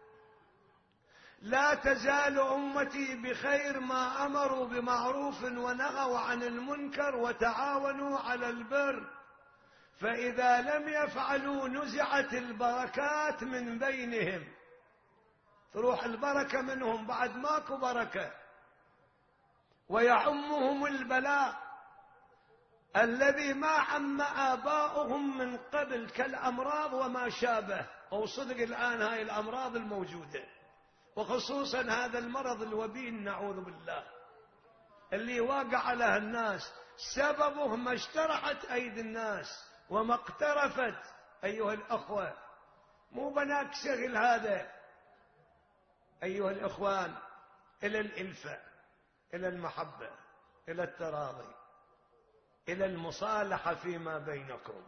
لا تزال أمتي بخير ما أمروا بمعروف ونهوا عن المنكر وتعاونوا على البر، فإذا لم يفعلوا نزعت البركات من بينهم. تروح البركة منهم بعد ماكو بركة، ويعمهم البلاء الذي ما عم آباؤهم من قبل كالأمراض وما شابه. وصدق الآن هاي الأمراض الموجودة، وخصوصا هذا المرض الوبين نعوذ بالله اللي واقع على الناس، سببه ما اشترحت أيدي الناس وما اقترفت. أيها الأخوة مو بناك شغل هذا. أيها الإخوان إلى الإلفة، إلى المحبة، إلى التراضي، إلى المصالحة فيما بينكم.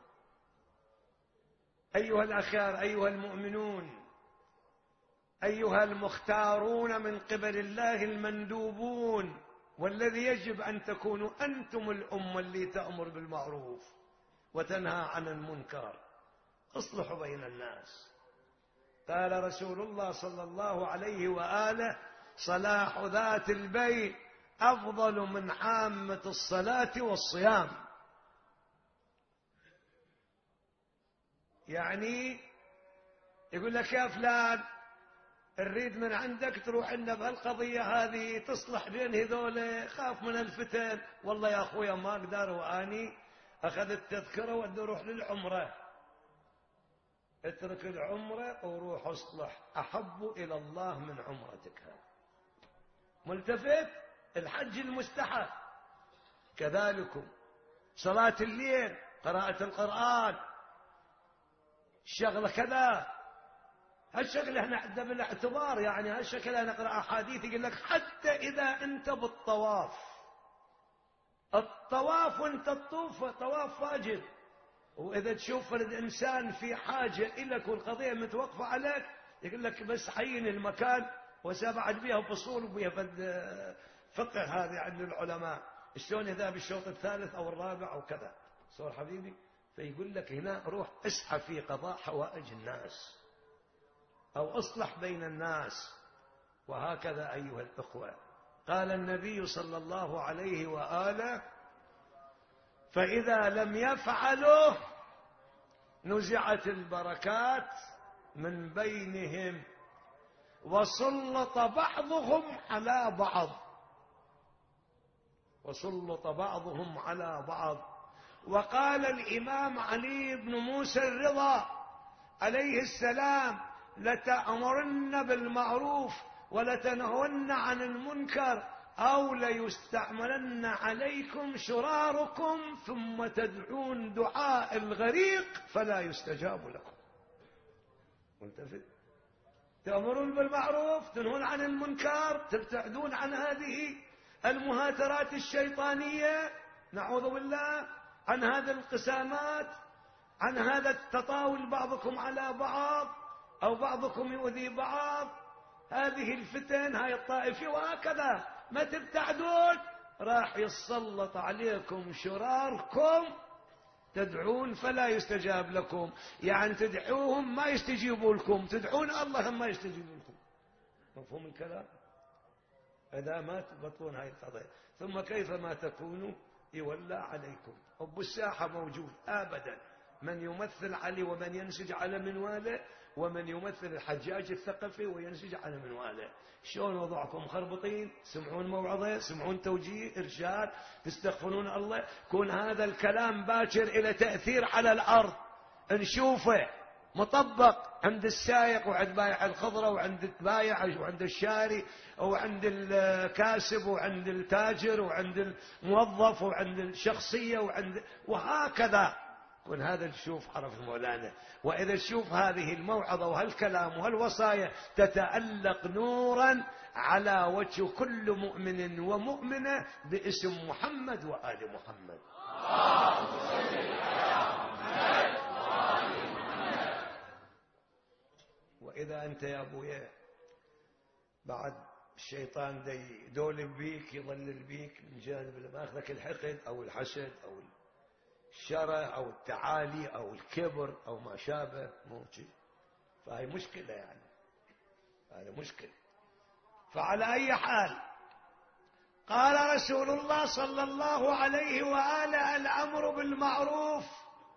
أيها الأخيار، أيها المؤمنون، أيها المختارون من قبل الله المندوبون، والذي يجب أن تكونوا أنتم الأمة اللي تأمر بالمعروف وتنهى عن المنكر. اصلحوا بين الناس. قال رسول الله صلى الله عليه وآله صلاح ذات البين أفضل من عامة الصلاة والصيام. يعني يقول لك يا فلان نريد من عندك تروح لنا بهالقضية هذه تصلح بين هذول، خاف من الفتن. والله يا أخويا ما أقدر، وأني أخذت تذكرة ودي أروح للعمرة. اترك العمرة وروح اصلح، أحب إلى الله من عمرتك هذه. ملتفت. الحج المستحب كذلك، صلاة الليل، قراءة القرآن، الشغلة كذا. هالشغلة احنا عندنا بالاعتبار، يعني هالشكل نقرأ أحاديث يقول لك حتى إذا أنت بالطواف، الطواف وانت تطوف طواف واجب، وإذا تشوف فرد إنسان في حاجة إليك والقضية متوقفة عليك يقول لك بس حين المكان وسابعد بيها فصول وبيها فقه. هذه عند العلماء شلون إذا بالشوط الثالث أو الرابع أو كذا صور حبيبي. فيقول لك هنا روح اسعى في قضاء حوائج الناس أو اصلح بين الناس. وهكذا أيها الأخوة قال النبي صلى الله عليه وآله فإذا لم يفعلوا نزعت البركات من بينهم وسلط بعضهم على بعض وسلط بعضهم على بعض. وقال الإمام علي بن موسى الرضا عليه السلام لتأمرن بالمعروف ولتنهون عن المنكر أو ليستعملن عليكم شراركم ثم تدعون دعاء الغريق فلا يستجاب لكم. ملتفت. تأمرون بالمعروف، تنهون عن المنكر، تبتعدون عن هذه المهاترات الشيطانية، نعوذ بالله، عن هذه الانقسامات، عن هذا التطاول بعضكم على بعض أو بعضكم يؤذي بعض، هذه الفتن، هاي الطائفة، وهكذا ما تبتعدون راح يسلط عليكم شراركم، تدعون فلا يستجاب لكم، يعني تدعوهم ما يستجيبوا لكم، تدعون الله ما يستجيب لكم. مفهوم الكلام؟ إذا ما تبطلون هاي القضية، ثم كيف ما تكونوا يولى عليكم. أبو الساحة موجود أبدا، من يمثل علي ومن ينسج على منواله، ومن يمثل الحجاج الثقفي وينسج على منواله. شلون وضعكم مخربطين؟ سمعون موعظة، سمعون توجيه، إرشاد، تستغفرون الله، كون هذا الكلام باكر إلى تأثير على الأرض، نشوفه مطبق عند السائق وعند بايع الخضرة وعند البايع وعند الشاري وعند الكاسب وعند التاجر وعند الموظف وعند الشخصية وعند، وهكذا كن هذا نشوف حرف مولانا. وإذا تشوف هذه الموعظة وهالكلام وهالوصايا تتألق نورا على وجه كل مؤمن ومؤمنة باسم محمد وآل محمد. وإذا أنت يا أبويا بعد الشيطان دي دول بيك يضلل بيك من جانب ماخذك الحقد أو الحسد أو الشره أو التعالي أو الكبر أو ما شابه، موجود، فهي مشكلة، يعني هذا مشكلة. فعلى أي حال قال رسول الله صلى الله عليه وآله: الأمر بالمعروف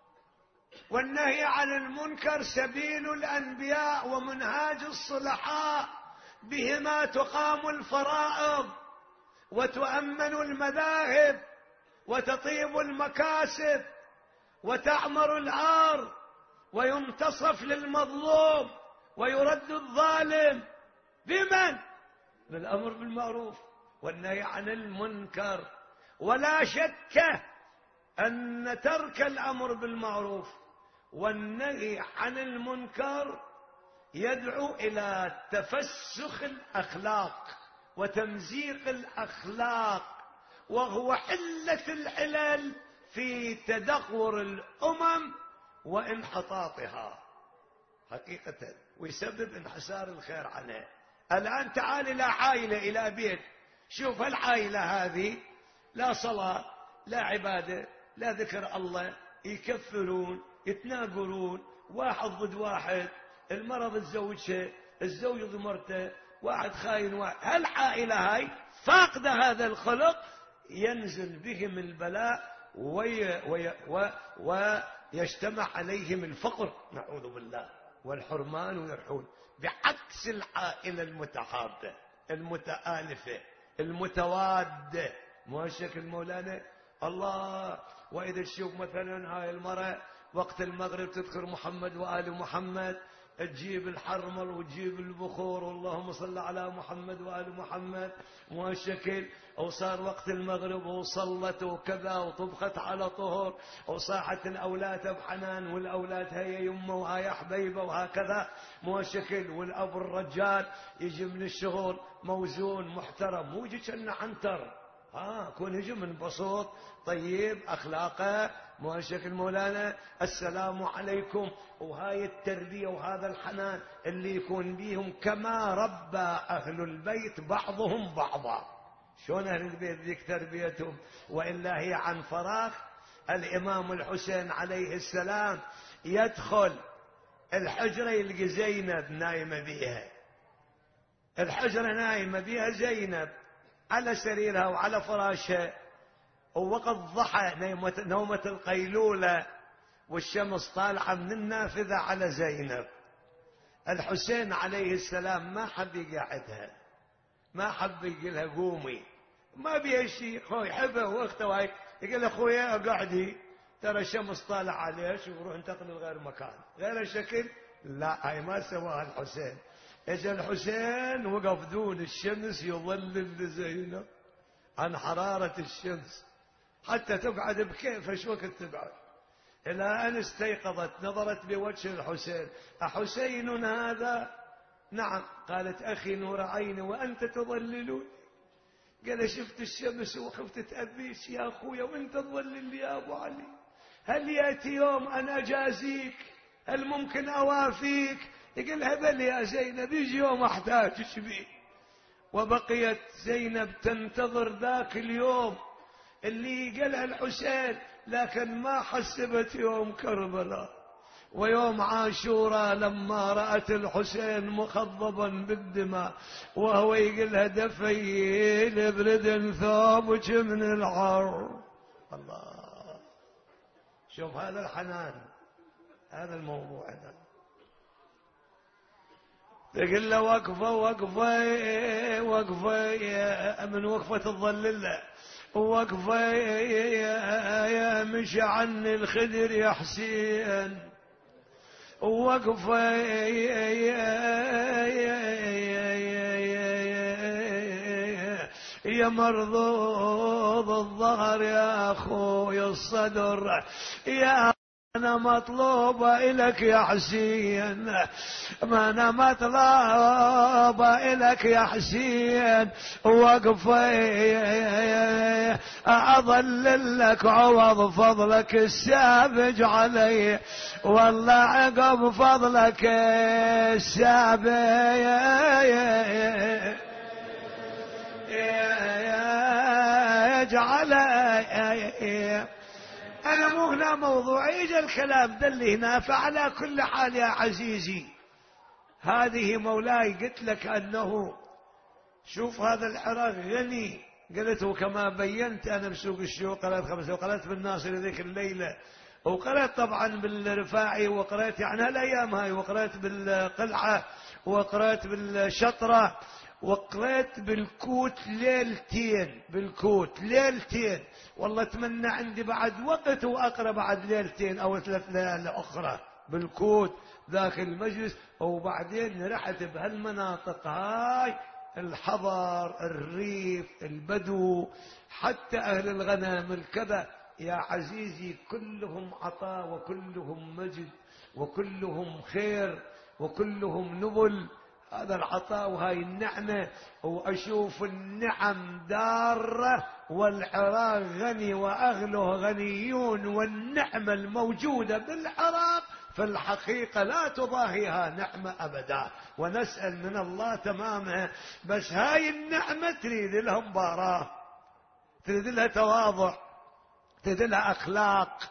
والنهي عن المنكر سبيل الأنبياء ومنهاج الصلحاء، بهما تقام الفرائض وتؤمن المذاهب وتطيب المكاسب وتعمر العار وينتصف للمظلوم ويرد الظالم. بمن؟ بالأمر بالمعروف والنهي عن المنكر. ولا شك أن ترك الأمر بالمعروف والنهي عن المنكر يدعو إلى تفسخ الأخلاق وتمزيق الأخلاق، وهو حلة العلل في تدهور الأمم وانحطاطها حقيقة، ويسبب انحسار الخير عنها. الآن تعال إلى عائلة، إلى بيت، شوف العائلة هذه لا صلاة لا عبادة لا ذكر الله، يكفرون يتناقرون، واحد ضد واحد، المرض تزوجها، الزوج ضد مرته، واحد خاين واحد. هالعائلة هاي فاقدة هذا الخلق، ينزل بهم البلاء وي وي و ويجتمع عليهم الفقر، نعوذ بالله، والحرمان ويرحون. بعكس العائلة المتحابة المتآلفة المتوادة، مو هالشكل مولانا؟ الله. وإذا تشوف مثلا هاي المرأة وقت المغرب تذكر محمد وآل محمد، تجيب الحرمل وتجيب البخور، اللهم صل على محمد وآل محمد، مو هالشكل؟ وصار وقت المغرب وصلت وكذا وطبخت على طهر وصاحت الأولاد بحنان، والأولاد هي يمه وهاي حبيبة وهكذا، مو هالشكل؟ والأب الرجال يجي من الشغل موزون محترم، مو يجي كأنه عنتر، ها كون يجي من بسيط طيب أخلاقه، مو هالشكل مولانا؟ السلام عليكم. وهاي التربية وهذا الحنان اللي يكون بيهم كما ربى أهل البيت بعضهم بعضا. شلون أهل البيت ذيك تربيتهم؟ وإلا هي عن فراغ. الإمام الحسين عليه السلام يدخل الحجرة يلقي زينب نايمة بيها، الحجرة نايمة بيها زينب على سريرها وعلى فراشها، ووقت ضحى نومة القيلولة والشمس طالعة من النافذة على زينب. الحسين عليه السلام ما حب يقعدها، ما حب يقولها قومي، ما بيها شيء، هو يحبها واخته وهيك، يقول اخويا اقعدي ترى الشمس طالعة عليش وروح انتقل لغير مكان. غير الشكل لا، هاي ما سواها الحسين. اجى الحسين وقف دون الشمس يظلل لزينب عن حرارة الشمس حتى تقعد بكيف ايش وقت تقعد، إلى أن استيقظت نظرت بوجه الحسين: أحسين هذا؟ نعم. قالت: أخي نور عيني وأنت تظللون. قال: شفت الشمس وخفت تأذيش يا أخويا وأنت تظلل لي يا أبو علي. هل يأتي يوم أنا أجازيك؟ هل ممكن أوافيك؟ يقول لها بل يا زينب يجي يوم أحتاجك بيه. وبقيت زينب تنتظر ذاك اليوم اللي قالها الحسين، لكن ما حسبت يوم كربلاء ويوم عاشوراء لما رأت الحسين مخضبا بالدماء وهو يقولها دفيل برد ثوبك من العر. الله، شوف هذا الحنان، هذا الموضوع هذا. تقول له وقفة وقفة وقفة من وقفة الظللة، وقفة يا مشى عني الخدر يا حسين، وقفة يا مرضوض الظهر يا أخوي الصدر، يا أنا مطلوبة إلك يا حسين، ما أنا مطلوبة إلك يا حسين، وقفة أظللك عوض فضلك السابج علي، والله عقب فضلك السابج علي. أنا مو هنا موضوعي، يجي الكلام ده اللي هنا. فعلى كل حال يا عزيزي، هذه مولاي قلت لك أنه شوف هذا العراق غني، قلت وكما بينت أنا بسوق الشوق قرأت خمسة، وقرأت بالناصر ذيك الليلة، وقرأت طبعا بالرفاعي، وقرأت يعني هالأيام هاي، وقرأت بالقلعة، وقرأت بالشطرة، وقرأت بالكوت ليلتين، بالكوت ليلتين. والله اتمنى عندي بعد وقت واقرا بعد ليلتين او ثلاث ليال اخرى بالكوت ذاك المجلس. وبعدين رحت بهالمناطق هاي، الحضر، الريف، البدو، حتى اهل الغنم، الكذا. يا عزيزي كلهم عطاء وكلهم مجد وكلهم خير وكلهم نبل. هذا العطاء وهاي النعمة، وأشوف النعم دارة والعراق غني وأهله غنيون، والنعمة الموجودة بالعراق في الحقيقة لا تضاهيها نعمة أبدا، ونسأل من الله تمامها. بس هاي النعمة تريد لها مباراة، تريد لها تواضع، تريد لها أخلاق.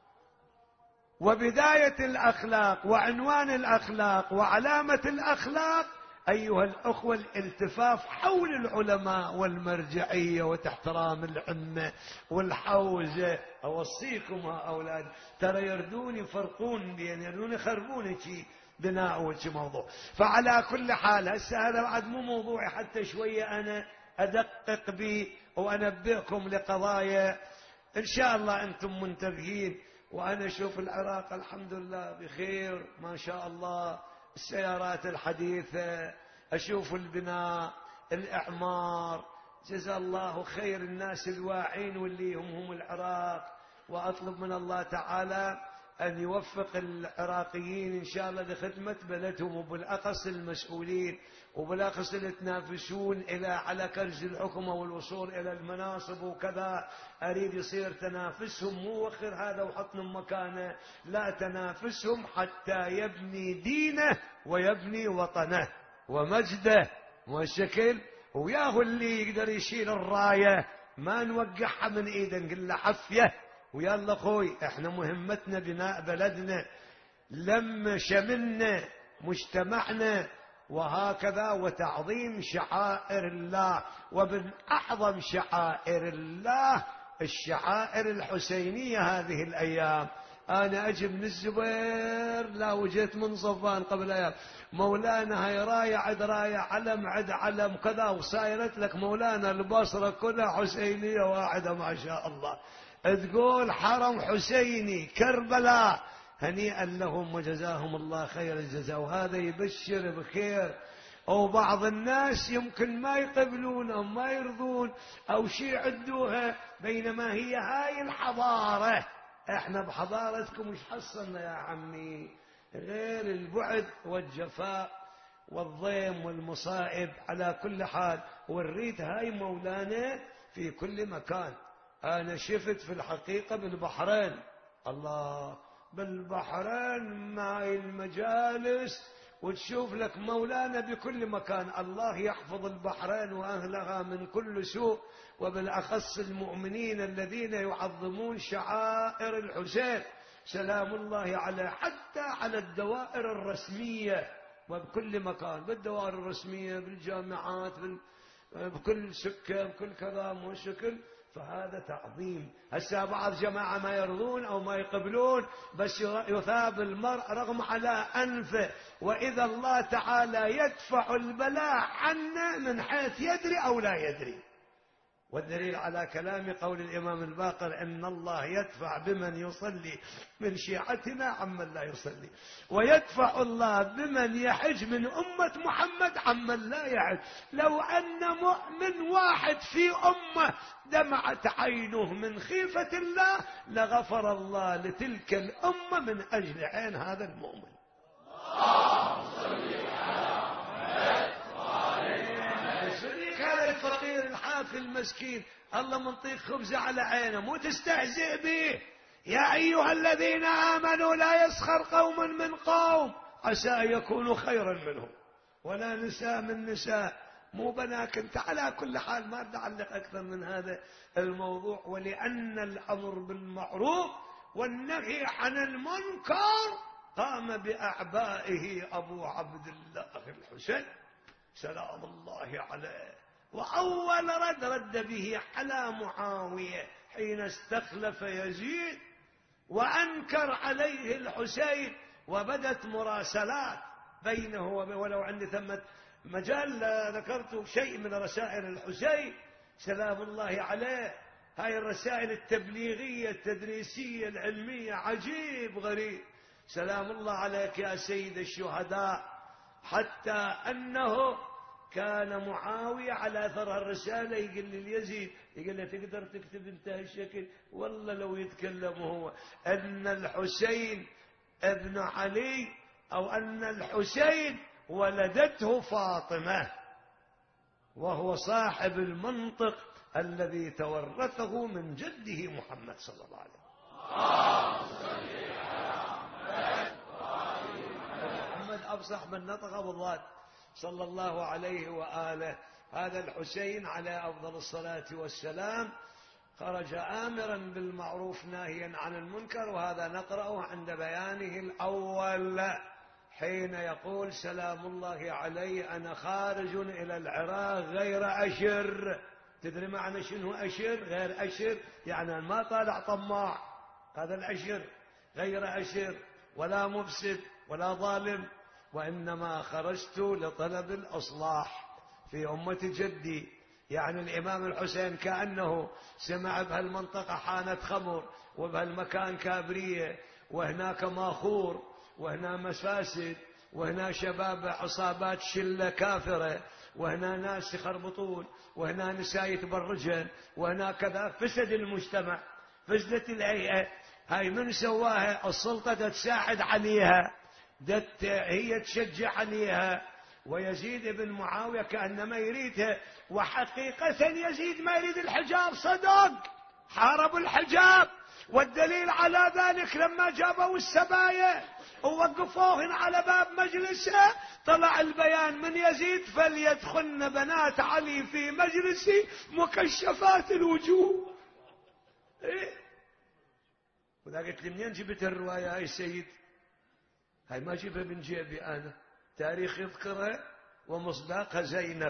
وبداية الأخلاق وعنوان الأخلاق وعلامة الأخلاق أيها الأخوة الالتفاف حول العلماء والمرجعية وتحترام العمة والحوزة. أوصيكم يا أولاد، ترى يردون يفرقون بين، يردون يخربون شي بناء وشي موضوع. فعلى كل حال هسه هذا بعد مو موضوعي، حتى شوية أنا أدقق به وأنبئكم لقضايا إن شاء الله أنتم منتبهين. وأنا أشوف العراق الحمد لله بخير ما شاء الله، السيارات الحديثة، أشوف البناء، الإعمار، جزا الله خير الناس الواعين واللي هم هم العراق. وأطلب من الله تعالى أن يوفق العراقيين إن شاء الله لخدمة بلدهم، وبالأخص المسؤولين، وبالأخص اللي يتنافسون إلى على كرز الحكم والوصول إلى المناصب وكذا. أريد يصير تنافسهم، مو وخر هذا وحطهم مكانه، لا، تنافسهم حتى يبني دينه ويبني وطنه ومجده والشكل، وياهو اللي يقدر يشيل الراية ما نوقعها من ايده، نقول له حفيه ويلا اخوي، احنا مهمتنا بناء بلدنا، لم شملنا مجتمعنا، وهكذا، وتعظيم شعائر الله. ومن اعظم شعائر الله الشعائر الحسينية هذه الايام. انا اجي من الزبير، لا وجيت من صفان قبل ايام، مولانا هاي راية عد راية، علم عد علم كذا، وصايرت لك مولانا البصرة كلها حسينية واحدة ما شاء الله، تقول حرم حسيني كربلاء. هنيئا لهم وجزاهم الله خير الجزاء، وهذا يبشر بخير. أو بعض الناس يمكن ما يقبلون أو ما يرضون أو شيء عدوها، بينما هي هاي الحضارة. احنا بحضارتكم مش حصلنا يا عمي غير البعد والجفاء والضيم والمصائب. على كل حال وريت هاي مولانا في كل مكان. أنا شفت في الحقيقة بالبحرين الله بالبحرين ماي المجالس، وتشوف لك مولانا بكل مكان. الله يحفظ البحرين وأهلها من كل سوء، وبالأخص المؤمنين الذين يعظمون شعائر الحسين سلام الله عليه، حتى على الدوائر الرسمية وبكل مكان، بالدوائر الرسمية، بالجامعات، بكل سكة، بكل كذا مو شكل. فهذا تعظيم. هسه بعض جماعة ما يرضون أو ما يقبلون، بس يثاب المرء رغم على أنفه، وإذا الله تعالى يدفع البلاء عنا من حيث يدري أو لا يدري. والدليل على كلام قول الإمام الباقر إن الله يدفع بمن يصلي من شيعتنا عمن لا يصلي، ويدفع الله بمن يحج من أمة محمد عمن لا يحج. لو أن مؤمن واحد في أمة دمعت عينه من خيفة الله لغفر الله لتلك الأمة من أجل عين هذا المؤمن. هذا الفقير الحافي المسكين الله منطيق خبزة على عينه، مو تستهزئ به. يا أيها الذين آمنوا لا يسخر قوم من قوم عسى أن يكونوا خيرا منهم ولا نساء من نساء، مو بناك انت. على كل حال ما نعلق أكثر من هذا الموضوع. ولأن الأمر بالمعروف والنهي عن المنكر قام بأعبائه أبو عبد الله الحسين سلام الله عليه. وأول رد رد به على معاوية حين استخلف يزيد وأنكر عليه الحسين، وبدت مراسلات بينه وبينه. ولو عندي ثمة مجال ذكرت شيء من رسائل الحسين سلام الله عليه. هاي الرسائل التبليغية التدريسية العلمية عجيب غريب. سلام الله عليك يا سيد الشهداء. حتى أنه كان معاوية على أثر الرسالة يقول لليزيد، يقول له تقدر تكتب انت هالشكل؟ والله لو يتكلم هو أن الحسين ابن علي أو أن الحسين ولدته فاطمة، وهو صاحب المنطق الذي تورثه من جده محمد صلى الله عليه وسلم. محمد أفصح من نطق بالضاد صلى الله عليه وآله. هذا الحسين على أفضل الصلاة والسلام خرج آمرا بالمعروف ناهيا عن المنكر، وهذا نقرأه عند بيانه الأول حين يقول سلام الله علي أنا خارج إلى العراق غير أشر. تدري معنى شنو أشر؟ غير أشر يعني ما طالع طماع، هذا الأشر غير أشر ولا مفسد ولا ظالم، وإنما خرجت لطلب الإصلاح في أمة جدي. يعني الإمام الحسين كأنه سمع بهالمنطقة حانت خمر، وبهالمكان كابرية، وهناك ماخور، وهنا مفاسد، وهنا شباب عصابات شلة كافرة، وهنا ناس يخربطون، وهنا نساء يتبرجن، وهنا كذا. فسد المجتمع، فسدت الهيئة. هاي من سواها؟ السلطة تساعد عليها، دت هي تشجع عليها. ويزيد بن معاوية كأنما يريدها، وحقيقة يزيد ما يريد الحجاب، صدق حارب الحجاب. والدليل على ذلك لما جابوا السبايا ووقفوهن على باب مجلسه طلع البيان من يزيد فليدخلن بنات علي في مجلسي مكشفات الوجوه. إيه؟ وذا قلت لي منين جبت الرواية هاي سيد؟ هاي ما جيبها من جيبي أنا، تاريخ يذكرها ومصداقها زينب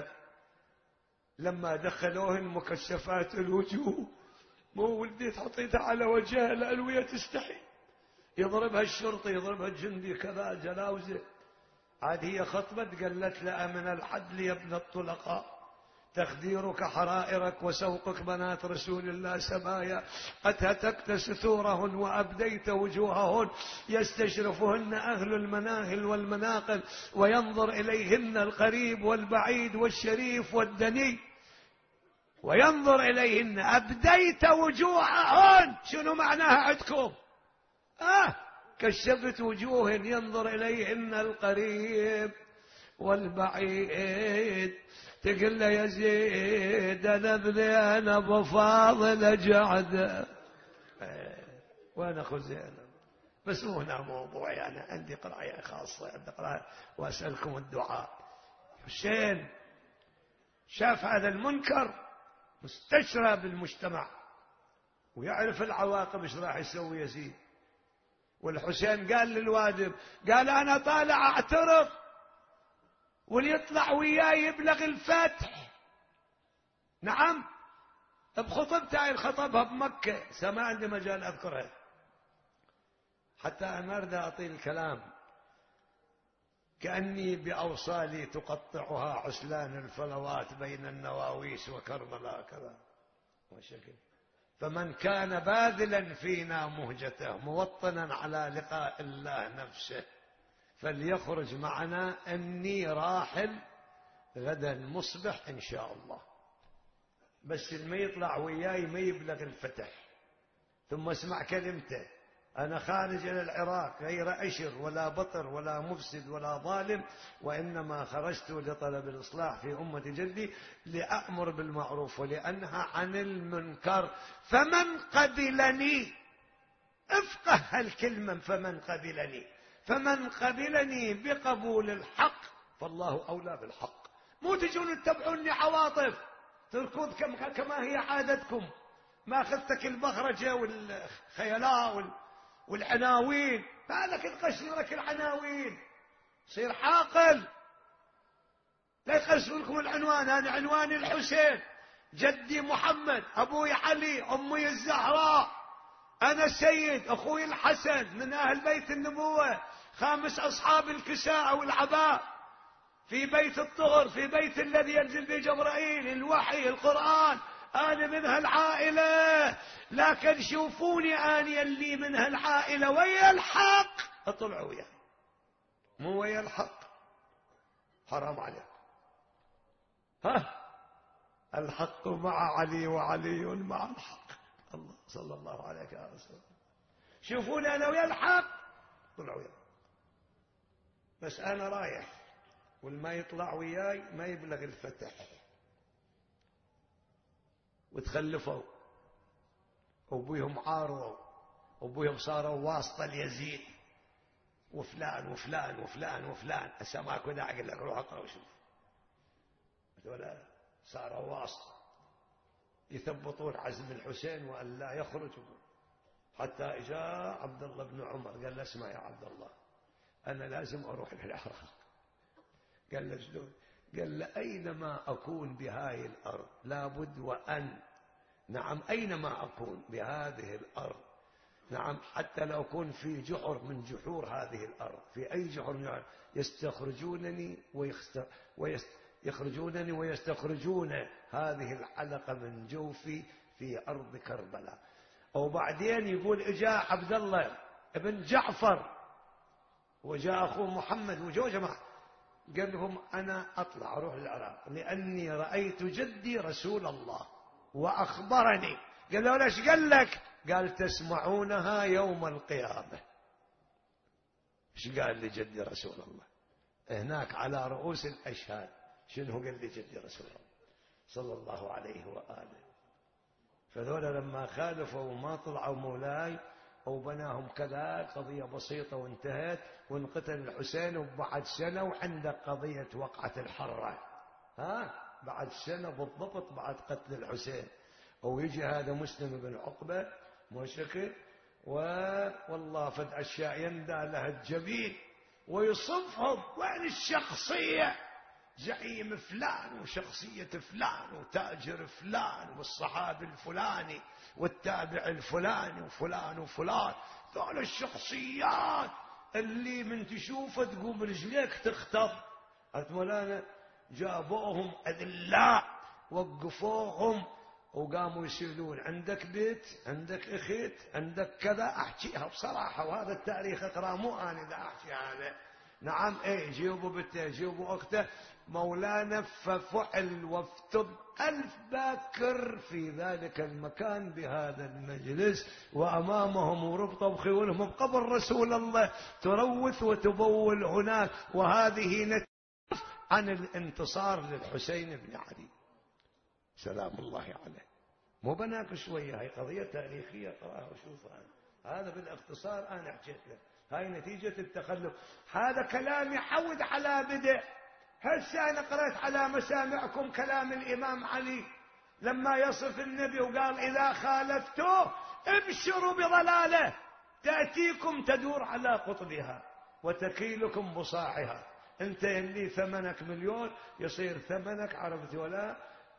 لما دخلوهن مكشفات الوجوه. مو ولدي تحطيتها على وجهها الألوية تستحي، يضربها الشرطي يضربها الجندي كذا جلاوزة. عاد هي خطبت قالت لا من العدل يا ابن الطلقاء تخديرك حرائرك وسوقك بنات رسول الله سبايا، قد هتكت ستورهن وأبديت وجوههن يستشرفهن أهل المناهل والمناقل وينظر إليهن القريب والبعيد والشريف والدني، وينظر إليهن أبديت وجوههن. شنو معناها عندكم؟ آه كشفت وجوه ينظر إليهن القريب والبعيد. تقول له يزيد أنا ابني أنا أبو فاضل جعد وأنا خزينة. بس مو هنا موضوعي، أنا عندي قراءة خاصة، عندي قراءة وأسألكم الدعاء. حسين شاف هذا المنكر مستشرى بالمجتمع ويعرف العواقب ايش راح يسوي يزيد. والحسين قال للوادب، قال أنا طالع أعترف واللي يطلع وياي يبلغ الفتح. نعم، بخطبتها الخطبها بمكة، سما عندي مجال أذكرها حتى أنا أريد أطيل الكلام، كأني بأوصالي تقطعها عسلان الفلوات بين النواويس وكربلاء كذا وشكل. فمن كان باذلا فينا مهجته موطنا على لقاء الله نفسه فليخرج معنا، أني راحل غدا مصبح إن شاء الله. بس اللي ما يطلع وياي ما يبلغ الفتح. ثم اسمع كلمته، أنا خارج إلى العراق غير أشر ولا بطر ولا مفسد ولا ظالم، وإنما خرجت لطلب الإصلاح في أمة جدي، لأأمر بالمعروف ولأنهى عن المنكر. فمن قبلني، افقه الكلمة، فمن قبلني فمن قبلني بقبول الحق فالله أولى بالحق. مو تجون تتبعوني عواطف، تركض كما هي عادتكم، ما أخذتك البخرجة والخيلاء والعناوين، مالك تقشر لك العناوين، صير عاقل. لا يقشر لكم العنوان، أنا عنواني الحسين، جدي محمد، أبوي علي، أمي الزهراء، أنا السيد، أخوي الحسن من أهل بيت النبوة، خامس أصحاب الكساء والعباء، في بيت الطهر، في بيت الذي ينزل به جبرائيل، الوحي، القرآن، أنا من هالعائلة. لكن شوفوني أنا اللي من هالعائلة ويا الحق اطلعوا وياي، مو ويا الحق حرام عليك. ها، الحق مع علي وعلي مع الحق. الله صلى الله عليك يا رسول. شوفوني أنا ويا الحق طلعوا وياي، بس أنا رايح والما يطلع وياي ما يبلغ الفتح. وتخلفوا وابوهم عاروا وابوهم صاروا واسطة ليزيد وفلان وفلان وفلان وفلان. هسه ماكو داعي اقول لك روح اقرا وشوف، هذول صاروا واسطة يثبطون عزم الحسين وان لا يخرج. حتى جاء عبد الله بن عمر قال له اسمع يا عبد الله، انا لازم اروح العراق. قال له شلون؟ قال له أينما أكون بهاي الأرض لابد وأن، نعم أينما أكون بهذه الأرض، نعم حتى لو أكون في جحر من جحور هذه الأرض، في أي جحر من جحور يستخرجونني ويخست... ويخرجونني ويستخرجون هذه العلقة من جوفي في أرض كربلاء. وبعدين يقول إجاء عبد الله ابن جعفر وجاء أخوه محمد وجو جماعة، قال لهم أنا أطلع أروح للعراق لأني رأيت جدي رسول الله وأخبرني. قال له ليش؟ قال لك، قال تسمعونها يوم القيامة. ايش قال لي جدي رسول الله هناك على رؤوس الأشهاد؟ شنو قال لي جدي رسول الله صلى الله عليه وآله؟ فذولا لما خالفوا وما طلعوا مولاي وبناهم كذا قضية بسيطة وانتهت، وانقتل الحسين وبعد سنة وعندك قضية وقعة الحرة، ها بعد سنة بالضبط بعد قتل الحسين. ويجي هذا مسلم بن عقبة موشكل والله فد أشياء يندى لها الجبين ويصفهم، وين الشخصية؟ زعيم فلان وشخصية فلان وتاجر فلان والصحابي الفلاني والتابع الفلاني وفلان وفلان. ذول الشخصيات اللي من تشوفه تقوم رجليك تخطب. قالت مولانا جابوهم أذلاء وقفوهم وقاموا يسألون عندك بيت، عندك اخيت، عندك كذا، احكيها بصراحة، وهذا التاريخ اقرأ مو انا اذا احكي هذا. نعم ايه جيبوا بنته جيبوا اخته مولانا. ففعل وافتض ألف باكر في ذلك المكان بهذا المجلس وأمامهم وربطوا بخيولهم بقبر رسول الله تروث وتبول هناك. وهذه نتيجة عن الانتصار للحسين بن علي سلام الله عليه. مو بناك شوية، هي قضية تاريخية قراها وشوفها. هذا بالاختصار أنا حكيت لك، هاي نتيجة التخلف. هذا كلام يحود على بدء. هسه أنا قرأت على مسامعكم كلام الإمام علي لما يصف النبي وقال إذا خالفتوه ابشروا بضلاله تأتيكم تدور على قطبها وتكيلكم بصاعها. انت اللي ثمنك مليون يصير ثمنك، عرفت ولا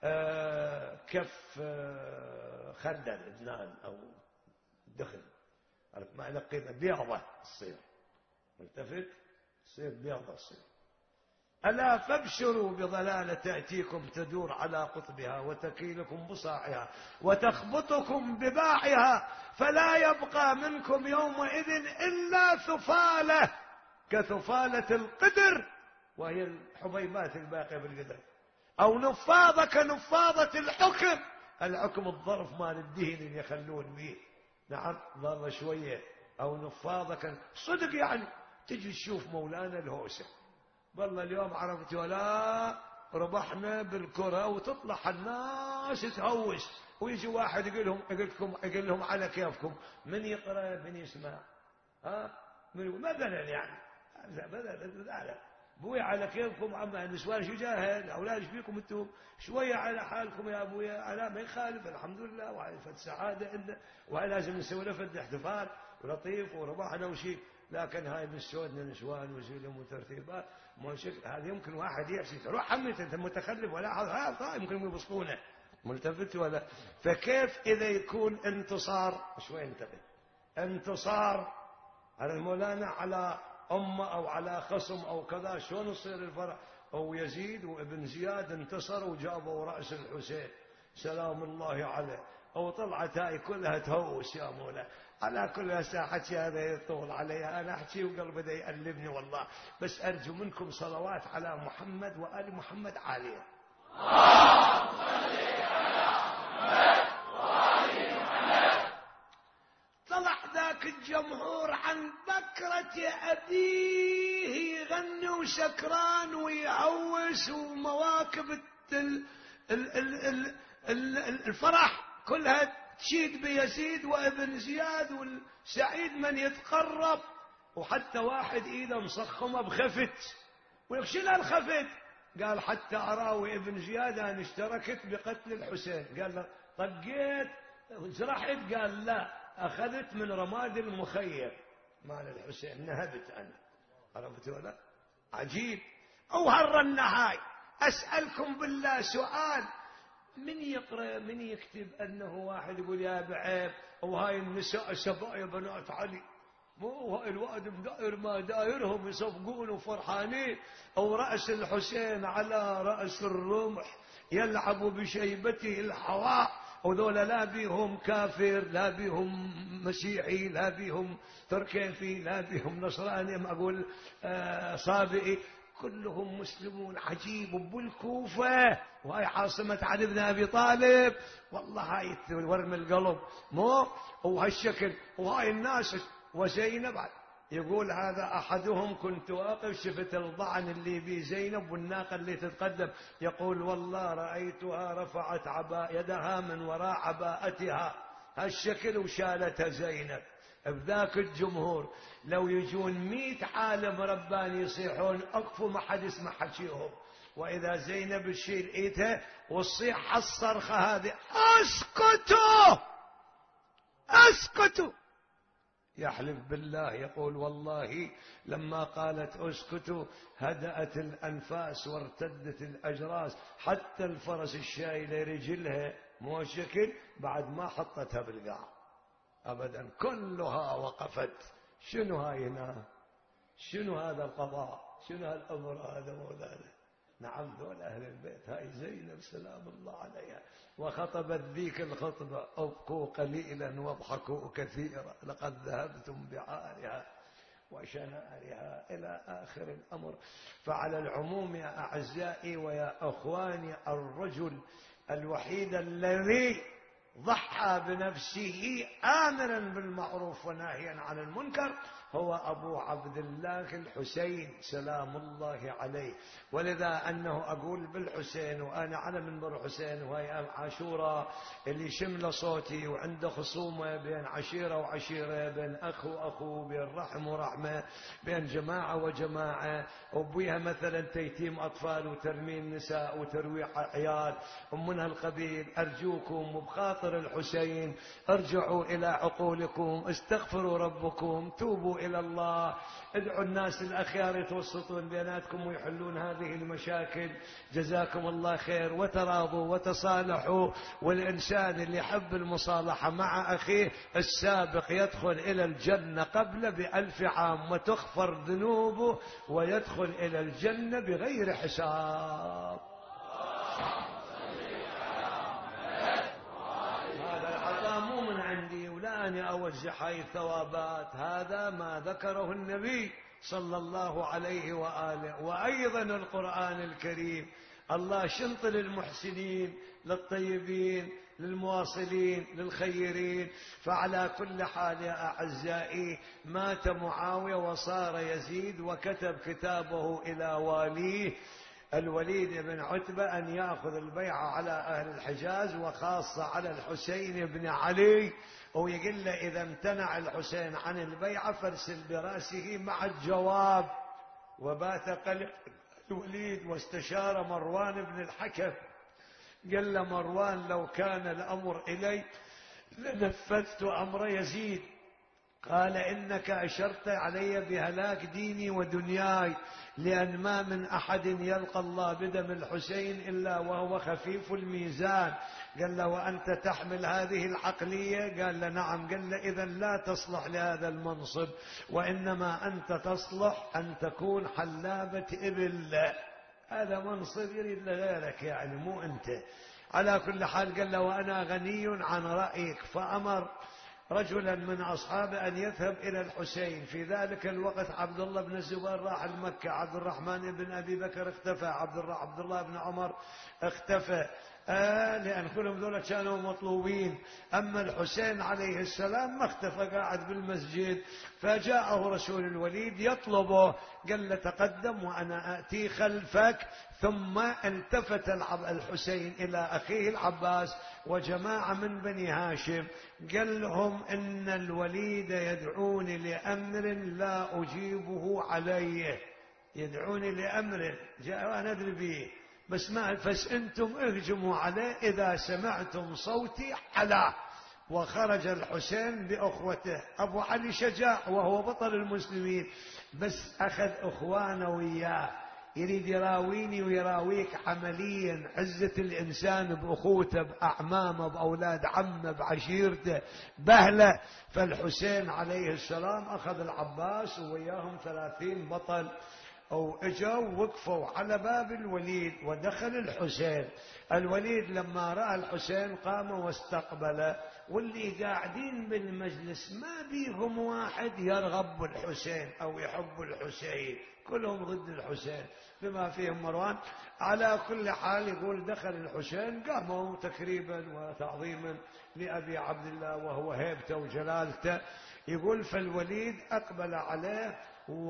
آه كف آه خردل اثنان او دخل، عرفت معنى قيمة بيضة تصير، ملتفت تصير بيضة تصير. ألا فابشروا بضلالة تأتيكم تدور على قطبها وتكيلكم بصاعها وتخبطكم بباعها فلا يبقى منكم يومئذ إلا ثفالة كثفالة القدر، وهي الحبيبات الباقية بالقدر، أو نفاضة كنفاضة الحكم. الحكم الظرف مال الدهن اللي يخلون به، نعم ظل شوية، أو نفاضة كان صدق. يعني تجي تشوف مولانا الهوسة، والله اليوم عرفت ولا ربحنا بالكرة، وتطلع الناس تهوس، ويجي واحد يقول لهم يقول لكم يقول لهم على كيفكم، من يقرأ من يسمع، ها من مثلا يعني بدل بوي على كيفكم، عما النسوان شو جاهل، اولاد ايش فيكم انتم شويه على حالكم يا ابويا، على ما يخالف الحمد لله، وعلى فد سعاده عندنا، وهي لازم نسوي له فد احتفال ولطيف وربحنا وشيء. لكن هاي بالسودنا نسوان وزيلهم وترتيبات مو شكل، هذا يمكن واحد يحسي روح عمتي انت متخلف ولا هذا يمكن يبصقونه، ملتفت ولا. فكيف اذا يكون انتصار، شوي انتبه، انتصار على المولانا على أمة أو على خصم أو كذا، شلون يصير الفرح؟ أو يزيد وابن زياد انتصر وجابوا رأس الحسين سلام الله عليه، أو طلعت هاي كلها تهوس يا مولا. على كل ساحة هذا يطول عليها، أنا أحكي وقلبي دا يقلبني والله، بس أرجو منكم صلوات على محمد وآل محمد عالية. طلع ذاك الجمهور عن بكرة أبيه يغني وسكران ويعوس، ومواكب ال ال ال ال الفرح كلها تشيد بيزيد وابن زياد والسعيد من يتقرب، وحتى واحد ايده مصخمه بخفت، ويخشلها الخفت، قال حتى اراوي ابن زياد انا اشتركت بقتل الحسين، قال له طقيت زرحت، قال لا أخذت من رماد المخيم مال الحسين نهبت أنا، عرفت ولا؟ عجيب. أو هالرنة هاي أسألكم بالله سؤال، من يقرأ من يكتب أنه واحد يقول يا بعيب وهاي النساء سبايا بنات علي، مو هاي الواد مداير ما دايرهم يصفقون وفرحانين، أو رأس الحسين على رأس الرمح يلعب بشيبته الحواء، وذولا لا بيهم كافر لا بيهم مسيحي لا بيهم تركيفي لا بيهم نصراني، ما أقول آه صابئي، كلهم مسلمون. عجيب. بالكوفة وهي عاصمة علي بن أبي طالب، والله هاي ورم القلب مو وهالشكل، وهاي الناس. وزينب يقول هذا أحدهم كنت واقف شفت الضعن اللي بي زينب والناقة اللي تتقدم، يقول والله رأيتها رفعت عباء يدها من وراء عباءتها هالشكل وشالتها زينب. بذاك الجمهور لو يجون مئة عالم رباني يصيحون أقفوا ما حد يسمع حكيهم، وإذا زينب تشيل إيدها وتصيح الصرخة هذه اسكتوا اسكتوا، يحلف بالله يقول والله لما قالت اسكتوا هدأت الأنفاس وارتدت الأجراس، حتى الفرس الشايلة رجلها مو شكل بعد ما حطتها بالقاع أبدا، كلها وقفت. شنو هاي هنا؟ شنو هذا القضاء؟ شنو هالأمر هذا مولانا؟ نعم ذول أهل البيت. هاي زينب سلام الله عليها، وخطبت ذيك الخطبة ابقوا قليلا واضحكوا كثيرا لقد ذهبتم بعارها وشنارها إلى آخر الأمر. فعلى العموم يا أعزائي ويا أخواني، الرجل الوحيد الذي ضحى بنفسه آمرا بالمعروف وناهيا عن المنكر هو أبو عبد الله الحسين سلام الله عليه. ولذا أنه أقول بالحسين وأنا على منبر حسين وهي عاشوراء اللي شمل صوتي وعنده خصومة بين عشيرة وعشيرة، بين أخ وأخو، بين رحم ورحمة، بين جماعة وجماعة، وبيها مثلا تيتيم أطفال وترميم نساء وترويع عيال ومن هالقبيل. أرجوكم وبخاطر الحسين ارجعوا إلى عقولكم، استغفروا ربكم، توبوا إلى الله، ادعوا الناس الأخيار يتوسطون بيناتكم ويحلون هذه المشاكل. جزاكم الله خير، وتراضوا وتصالحوا. والإنسان اللي يحب المصالحة مع أخيه السابق يدخل إلى الجنة قبل بألف عام وتغفر ذنوبه ويدخل إلى الجنة بغير حساب. هذا العطاء مو من عندي ولا أني أوزع هاي الثوابات، هذا ما ذكره النبي صلى الله عليه وآله. وأيضا القرآن الكريم الله شنط للمحسنين للطيبين للمواصلين للخيرين. فعلى كل حال يا أعزائي مات معاوية وصار يزيد وكتب كتابه إلى واليه الوليد بن عتبة أن يأخذ البيعة على أهل الحجاز وخاصة على الحسين بن علي، ويقول له إذا امتنع الحسين عن البيعة فارسل برأسه مع الجواب. وبات قلق الوليد واستشار مروان بن الحكم، قال له مروان لو كان الأمر إلي لنفذت أمر يزيد. قال إنك أشرت علي بهلاك ديني ودنياي، لأن ما من أحد يلقى الله بدم الحسين إلا وهو خفيف الميزان. قال له وأنت تحمل هذه العقلية؟ قال له نعم. قال له إذا لا تصلح لهذا المنصب، وإنما أنت تصلح أن تكون حلابة إبل. هذا منصب يريد لغيرك يعني مو أنت. على كل حال قال له وأنا غني عن رأيك. فأمر رجلا من أصحابه أن يذهب إلى الحسين. في ذلك الوقت عبد الله بن الزبير راح لمكة، عبد الرحمن بن أبي بكر اختفى، عبد, عبد الله بن عمر اختفى، آه لأن كلهم ذولا كانوا مطلوبين. أما الحسين عليه السلام ما اختفى، قاعد بالمسجد. فجاءه رسول الوليد يطلبه، قال له تقدم وأنا آتي خلفك. ثم التفت الحسين إلى أخيه العباس وجماعة من بني هاشم، قال لهم إن الوليد يدعوني لأمر لا أجيبه عليه. يدعوني لأمر جاء أنا أدري به، بس ما بس أنتم اهجموا عليه إذا سمعتم صوتي على. وخرج الحسين بأخوته. أبو علي شجاع وهو بطل المسلمين، بس أخذ أخوانه وياه، يريد يراويني ويراويك عمليا عزة الإنسان بأخوته بأعمامه بأولاد عمه بعشيرته بهله. فالحسين عليه السلام أخذ العباس وياهم ثلاثين بطل، أو اجوا وقفوا على باب الوليد ودخل الحسين. الوليد لما رأى الحسين قام واستقبله، واللي قاعدين بالمجلس ما بيهم واحد يرغب بالحسين أو يحب الحسين، كلهم ضد الحسين بما فيهم مروان. على كل حال يقول دخل الحسين قاموا تكريما وتعظيما لأبي عبد الله وهو هيبته وجلالته. يقول فالوليد أقبل عليه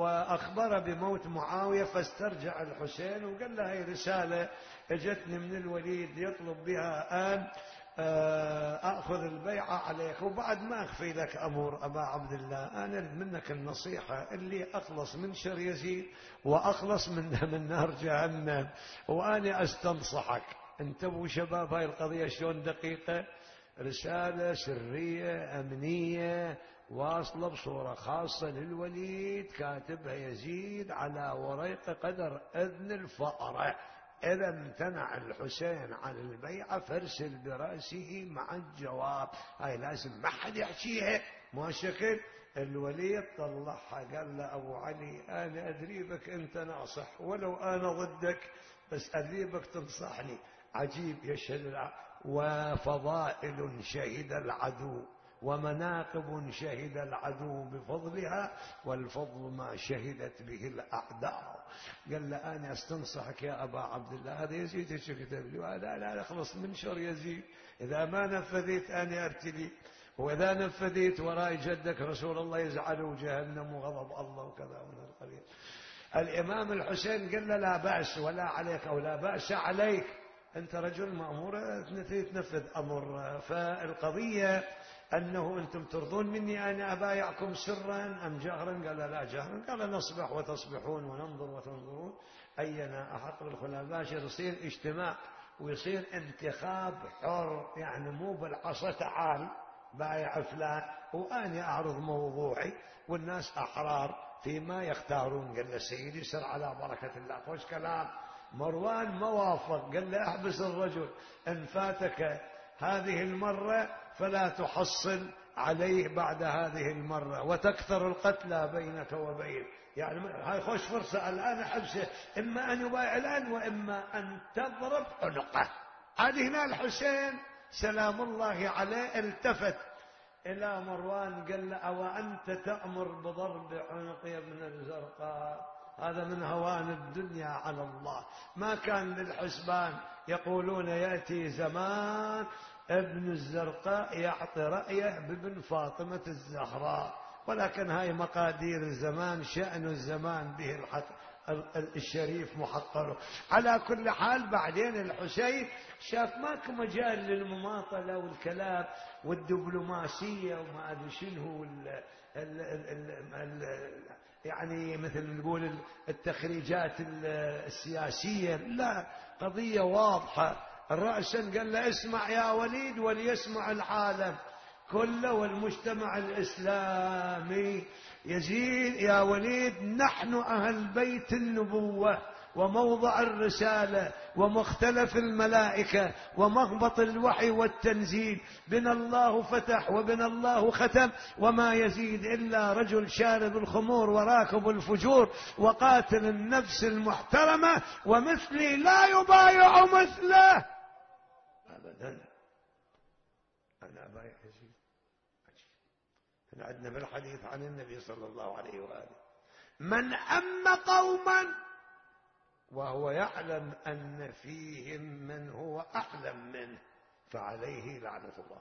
وأخبر بموت معاوية، فاسترجع الحسين وقال له هي رسالة اجتني من الوليد يطلب بها أن أخذ البيعة عليك، وبعد ما أخفي لك أمور أبا عبد الله، أنا أريد منك النصيحة اللي أخلص من شر يزيد وأخلص من, من نار جهنم. وأنا أستنصحك انتبهوا شباب، هاي القضية شلون دقيقة. رسالة سرية أمنية واصلة بصورة خاصة للوليد كاتبها يزيد على وريق قدر أذن الفأرة. إذا امتنع الحسين عن البيعة فارسل برأسه مع الجواب. هاي لازم ما حد يحكيها، ما شكل. الوليد طلعها قال له أبو علي أنا أدري بك أنت ناصح ولو أنا ضدك، بس أدري بك تنصحني. عجيب يشهد وفضائل شهد العدو ومناقب شهد العدو بفضلها والفضل ما شهدت به الأعداء. قال له أنا أستنصحك يا أبا عبد الله، هذا يزيد كتب لي وهذا لا يخلص من شر يزيد، إذا ما نفذت أنا أرتدي. وإذا نفذيت وراي جدك رسول الله يزعل وجهنم وغضب الله وكذا من القبيل. الإمام الحسين قال له لا بأس ولا عليك أو لا بأس عليك، أنت رجل مأمور تنفذ أمر. فالقضية أنه أنتم ترضون مني أن أبايعكم سرا أم جهرا؟ قال لا جهرا. قال نصبح وتصبحون وننظر وتنظرون أينا أحق بالخلافة. باشر يصير اجتماع ويصير انتخاب حر، يعني مو بالعصا تعال بايع فلان وأنا أعرض موضوعي والناس أحرار فيما يختارون. قال له سيدي سر على بركة الله. خوش كلام. مروان ما وافق، قال له احبس الرجل، إن فاتك هذه المرة فلا تحصل عليه بعد هذه المرة وتكثر القتلى بينك وبين. يعني هاي خوش فرصة الآن حبسه، إما أن يبايع الآن وإما أن تضرب عنقه. هذه هنا الحسين سلام الله عليه التفت إلى مروان قال له أو أنت تأمر بضرب عنق يا ابن الزرقاء؟ هذا من هوان الدنيا على الله. ما كان للحسبان يقولون يأتي زمان ابن الزرقاء يعطي رأيه بابن فاطمة الزهراء، ولكن هاي مقادير الزمان، شأن الزمان به الحق الشريف محقره. على كل حال بعدين الحسين شاف ماكو مجال للمماطلة والكلام والدبلوماسية وما أدري شنو ال ال ال ال يعني مثل نقول التخريجات السياسية، لا، قضية واضحة. الرأسا قال له اسمع يا وليد وليسمع العالم كله والمجتمع الإسلامي. يزيد يا وليد نحن أهل بيت النبوة وموضع الرسالة ومختلف الملائكة ومهبط الوحي والتنزيل. بنا الله فتح وبنا الله ختم، وما يزيد إلا رجل شارب الخمور وراكب الفجور وقاتل النفس المحترمة، ومثلي لا يبايع مثله أبدا. أنا أبايع يزيد. احنا عندنا بالحديث عن النبي صلى الله عليه وآله من أم قوما وهو يعلم أن فيهم من هو أعلم منه فعليه لعنة الله.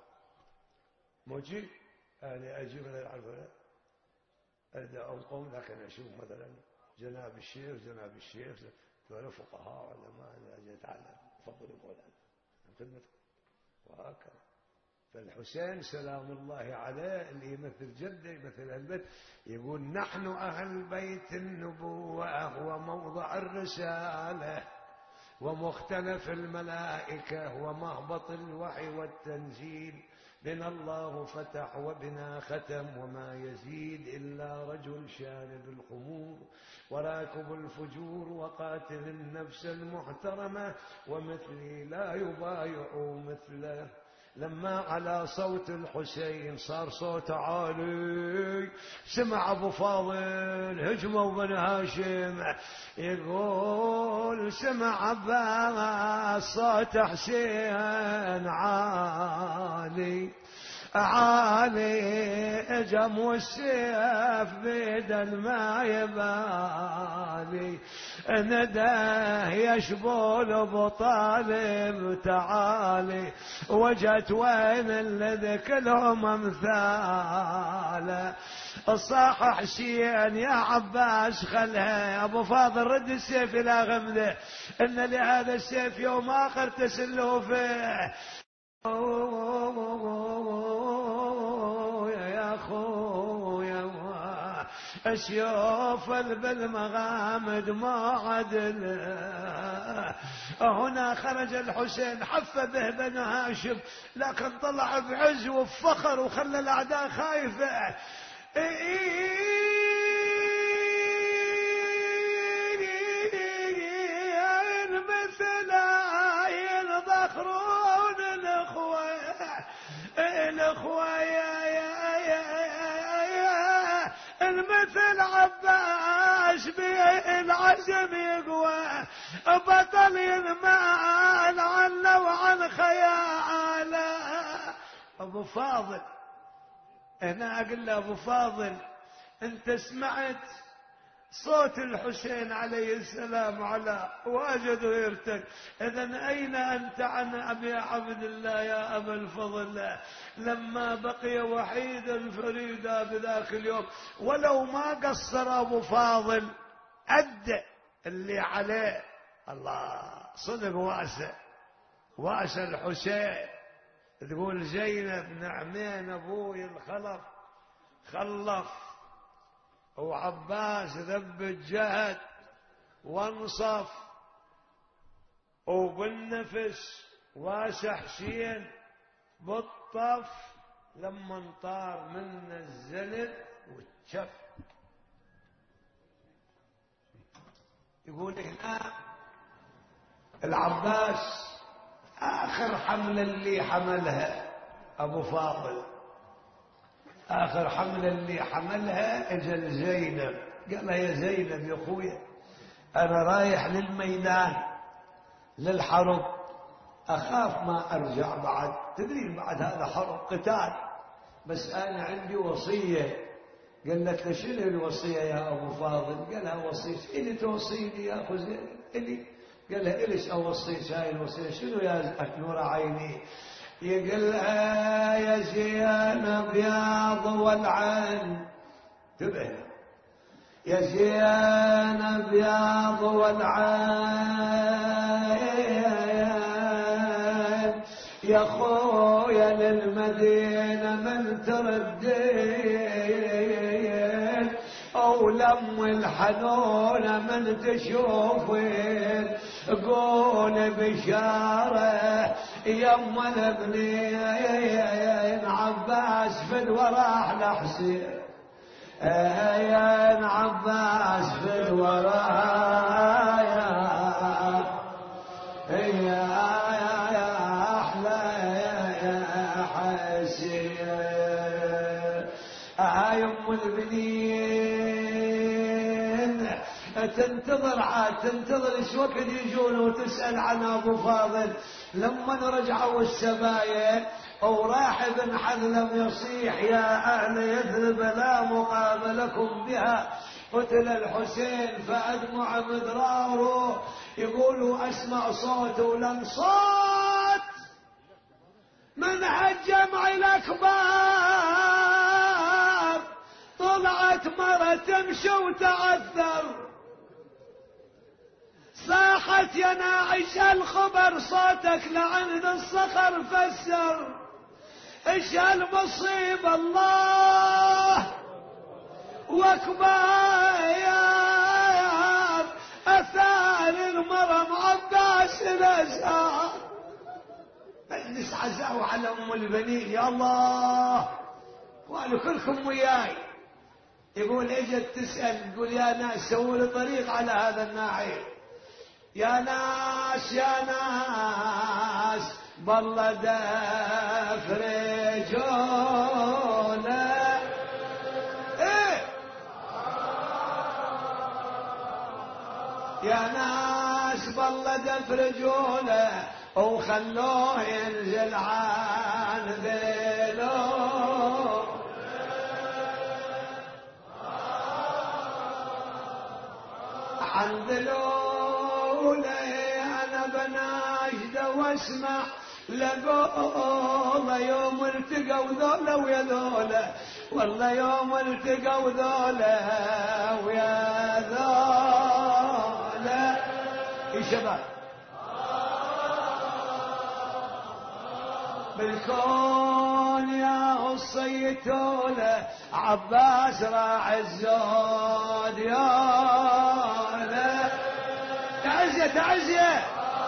موجي أنا أجيب من العرفة أبدأ أنقم، لكن أشوف مثلا جناب الشيخ جناب الشيخ ولا فقهاء علماء أجي أتعلم فضل مولانا خدمتكم وهكذا. فالحسين سلام الله عليه اللي يمثل جده يمثل البيت يقول نحن أهل بيت النبوة وموضع الرسالة ومختلف الملائكة ومهبط الوحي والتنزيل. بنا الله فتح وبنا ختم، وما يزيد إلا رجل شارب الخمور وراكب الفجور وقاتل النفس المحترمة، ومثلي لا يبايع مثله. لما على صوت الحسين صار صوت عالي، سمع أبو فاضل هجموا بن هاشم يقول سمع عباس صوت حسين عالي عالي جم والسيف بيد ما يبالي، نداه يشبول ابو طالب تعالي، وجت وين الذي كلهم امثاله. صاح حسين يا عباس خلها ابو فاضل رد السيف الى غمده، ان لهذا السيف يوم اخر تسلوا فيه. يا اخويا السيوف بالمغامد ما عدل. هنا خرج الحسين حف به بن هاشم، لكن طلع بعز وفخر وخلى الاعداء خايفه. مثل ينضخرون الاخوه الاخوه يا يا يا المثل عباس بالعزم يقوى، بطل ينمال عنه وعن خياله. ابو فاضل انا اقول له ابو فاضل انت سمعت صوت الحسين عليه السلام على واجد ويرتد. إذن أين أنت عن أبي عبد الله يا أبا الفضل لما بقي وحيدا فريدا بذاك اليوم؟ ولو ما قصر أبو فاضل أدى اللي عليه. الله صدق واسع واسع الحسين. تقول زينب نعمين أبوي الخلف خلف وعباس ذب الجهد وانصف وبالنفس واسع حسين بالطف لما انطار من الزلد والشف. يقول هنا العباس آخر حملة اللي حملها أبو فاضل، آخر حملة اللي حملها أجل زينب. قال لها يا زينب يا أخويا أنا رايح للميدان للحرب، أخاف ما أرجع بعد، تدري بعد هذا حرب قتال، بس أنا عندي وصية. قالت له شنو الوصية يا أبو فاضل؟ قالها وصية إلي توصيني يا أخو زينب إلي. قال لها إليش أوصيك هاي الوصية؟ شنو يا نور عيني؟ يقول لها يا زينب يا ضوى العين، انتبه يا زينب يا ضوى العين يا خويا للمدينة من تردين أو لم الحنون من تشوفين قول بشارة يم الابنين عباس في الوراح لحسين يا عباس في الوراح يا أحلى يا حسين هاي أم البنين تنتظر عاد تنتظر ايش وقت يجون وتسأل عن أبو فاضل. لما رجعوا السبايا وراح ابن حذلم يصيح يا أهل يثرب لا مقابلكم بها قتل الحسين فأدمع مدراره. يقولوا أسمع صوت ولن صوت من هالجمع الأكبر طلعت مرة تمشي وتعثر صاحت يا ناعش الخبر صوتك لعند الصخر فسر ايش هالمصيبة الله واكبر اثار المرم عباس الازهار. مجلس عزاء على ام البنين يا الله قالوا كلكم وياي. يقول اجت تسأل تقول يا ناس سووا لي طريق على هذا الناحية يا ناس يا ناس بالله دفرجونا ايه يا ناس بالله دفرجونا وخلوه ينزل عن ذيلو عن ذيلو أنا بناشده واسمع لقوله يوم التقوا ذولا ويا ذولا والله يوم التقوا ذولا ويا ذولا. يا شباب بالكون يا الصيتولة عباس راعي الزود يا تعزية تعزية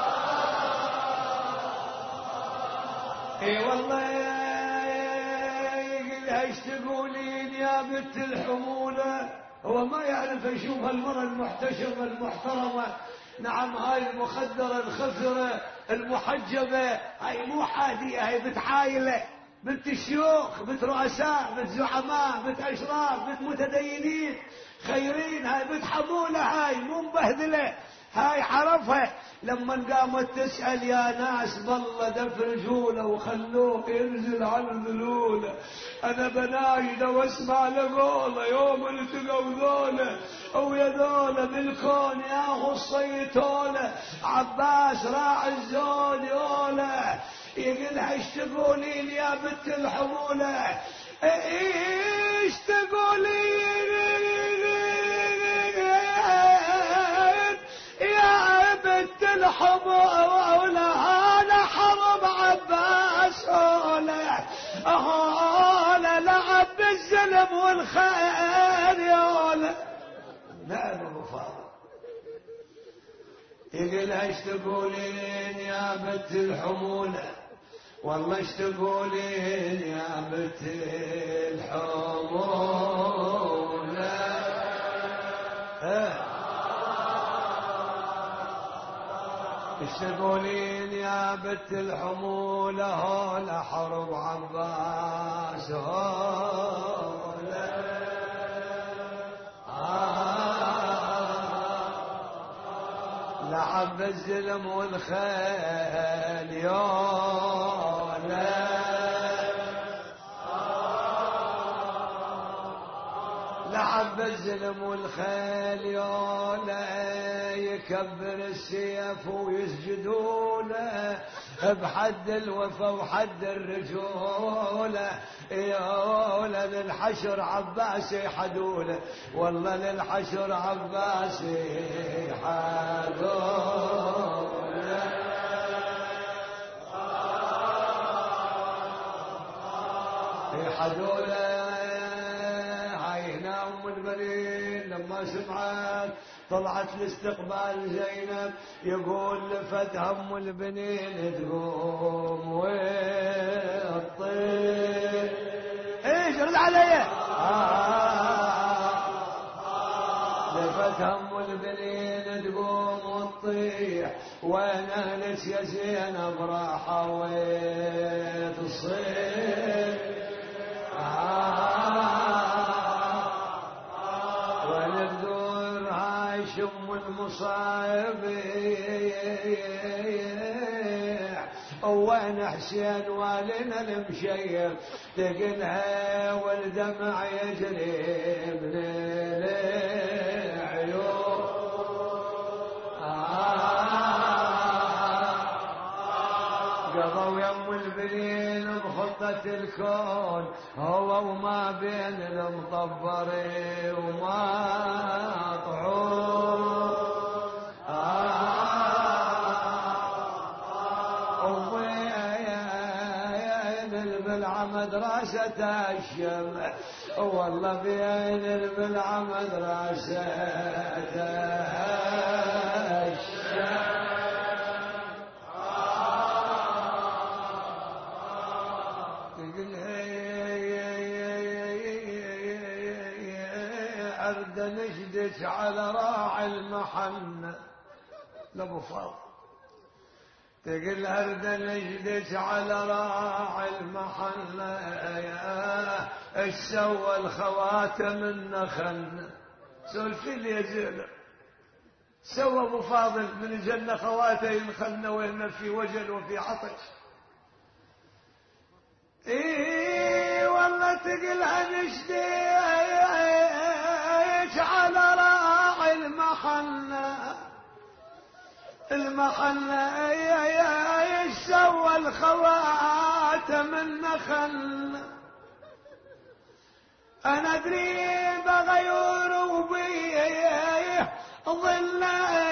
اي والله يقلها ايش تقولين يا بنت الحمولة. هو ما يعرف يشوف المرأة المحتشمة المحترمة. نعم هاي المخدرة الخزرة المحجبة هاي مو حادية هاي بنت عايلة بنت الشيوخ بنت رؤساء بنت زعماء بنت اشراف بنت متدينين خيرين. هاي بنت حمولة هاي مو مبهذلة هاي عرفها لما قامت تسأل يا ناس بالله دف رجوله وخلوه ينزل على الذلولة، أنا بنايده واسمع لقوله يوم التقوا ذوله ويا ذوله بالكون ياخو الصيتوله، عباس راعي الزود يوله يقلها ايش تقولين يا بنت الحمولة، ايش تقولين يا بنت الحمولة، انا حرب عباس هوله هوله لعب بالزلم والخير يوله. لا ابو فاضل يقلها ايش تقولين يا بنت الحمولة، والله ايش تقولين يا بنت الحمولة، ايش تقولين يا بنت الحمولة، هولا حرب عباس هولا لعب الزلم والخيل يولا، لعب الزلم والخيل يولا، يكبر السيف ويسجدونه بحد الوفا وحد الرجولة، يولا للحشر عباس يحدوله، والله للحشر عباس يحدوله. يحدوله هاي هنا ام البنين لما سمعت طلعت لاستقبال زينب، يقول لفت هم البنين تقوم وتطير، ايش رد علي آه لفت هم البنين تقوم وتطيح، وين اهلك يا زينب راحة وتصير آه شم المصايب، وين حسين والنا المشيب، تقلها والدمع يجري من العيون قضوا يم البنين بخطة الكون، هو وما بين المطبري وما طعون وبين البلعة مدرسة الشمع، والله بين البلعة مدرسة الشمع. أرد نجدك على راعي المحنة لابو فاضل، تقول أرد نجدك على راعي المحنة، ايش سوى الخواتم النخن، سولفي لي يا زينب سوى ابو فاضل من الجنة خواتم النخن وين في وجل وفي عطش. ايه والله تقلها نشديك على راعي المحنة المحنة، ايش سوى الخواتم النخل، انا ادري بغيور وبيه ظل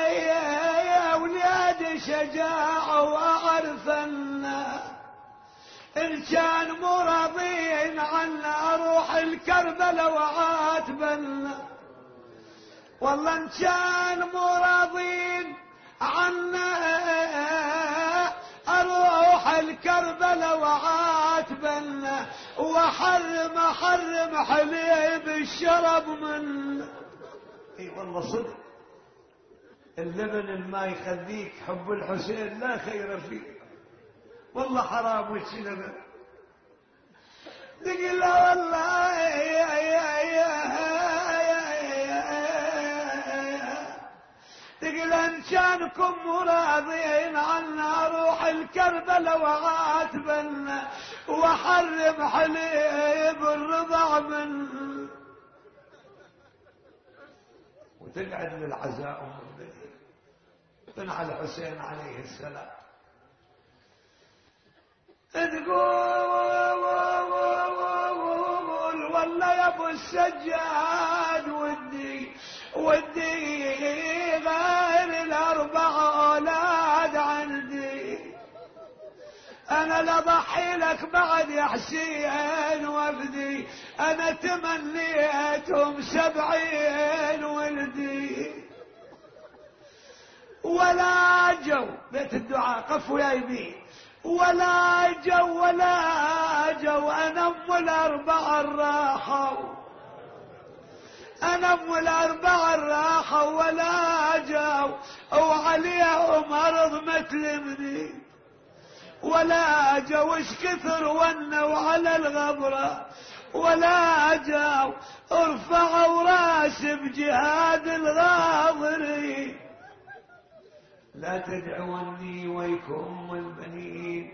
ولاد شجاع، واعرف ان إن كان مرضين عنا أروح الكربلة وعاتبنا، والله إن كان مرضين عنا أروح الكربلة وعاتبنا، وحرم حرم حليب الشرب من. اي والله صدق اللبن الما يخليك حب الحسين لا خير فيه، والله حرام وش لبن. تقول له والله يا يا يا تقول ان كانكم راضين عنا اروح الكربلاء وعاتبنا وحرم حليب الرضع من وتقعد للعزاء ام البنين تنعى الحسين عليه السلام تقول والله يا ابو السجاد ودي ودي غير الاربع اولاد عندي انا لضحي لك بعد يا حسين وفدي انا تمنيتهم سبعين ولدي ولا جو بيت الدعاء قفوا يا يبين ولا جو ولا جو انا ام الاربعه الراحوا انا ام الاربعه الراحوا ولا جو وعليهم مرض مثلمني ولا جو اش كثر ونوا على الغبره ولا جو ارفعوا راس بجهاد الغاضرين لا تدعوني ويكم البنين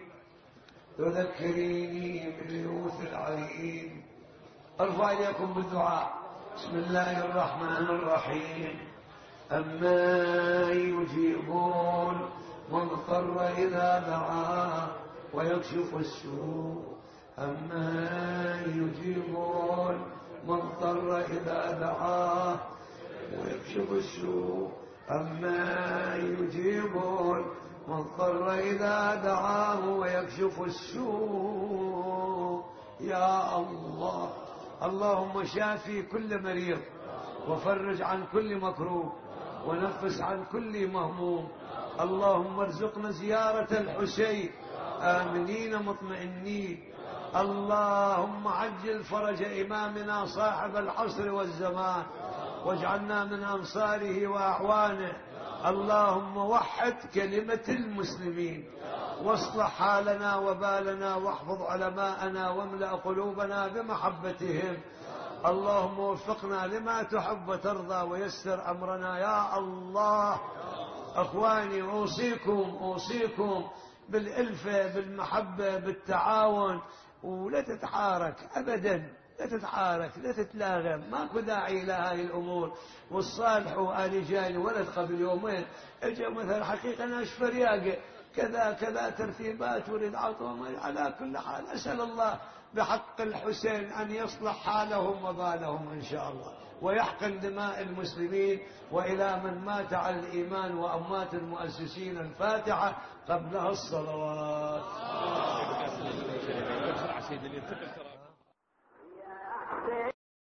تذكريني باليوث العريين ارفع اليكم بالدعاء بسم الله الرحمن الرحيم أما يجيبون مضطر إذا دعاه ويكشف السوء أما يجيبون مضطر إذا دعاه ويكشف السوء أما يجيبون مضطر إذا دعاه ويكشف السوء يا الله اللهم شافي كل مريض وفرج عن كل مكروب ونفس عن كل مهموم اللهم ارزقنا زيارة الحسين آمنين مطمئنين اللهم عجل فرج إمامنا صاحب العصر والزمان واجعلنا من أنصاره وأعوانه اللهم وحد كلمة المسلمين واصلح حالنا وبالنا واحفظ علماءنا واملأ قلوبنا بمحبتهم اللهم وفقنا لما تحب وترضى ويسر أمرنا يا الله أخواني أوصيكم أوصيكم بالألفة بالمحبة بالتعاون ولا تتحارك أبدا لا تتحارك لا تتلاغم ماكو داعي إلى هذه الأمور والصالح آل جاني ولد قبل يومين اجوا مثلا حقيقة ناس فرياقة كذا كذا ترتيبات ورد عطوهم على كل حال أسأل الله بحق الحسين أن يصلح حالهم وبالهم إن شاء الله ويحقن دماء المسلمين وإلى من مات على الإيمان وأموات المؤسسين الفاتحة قبلها الصلوات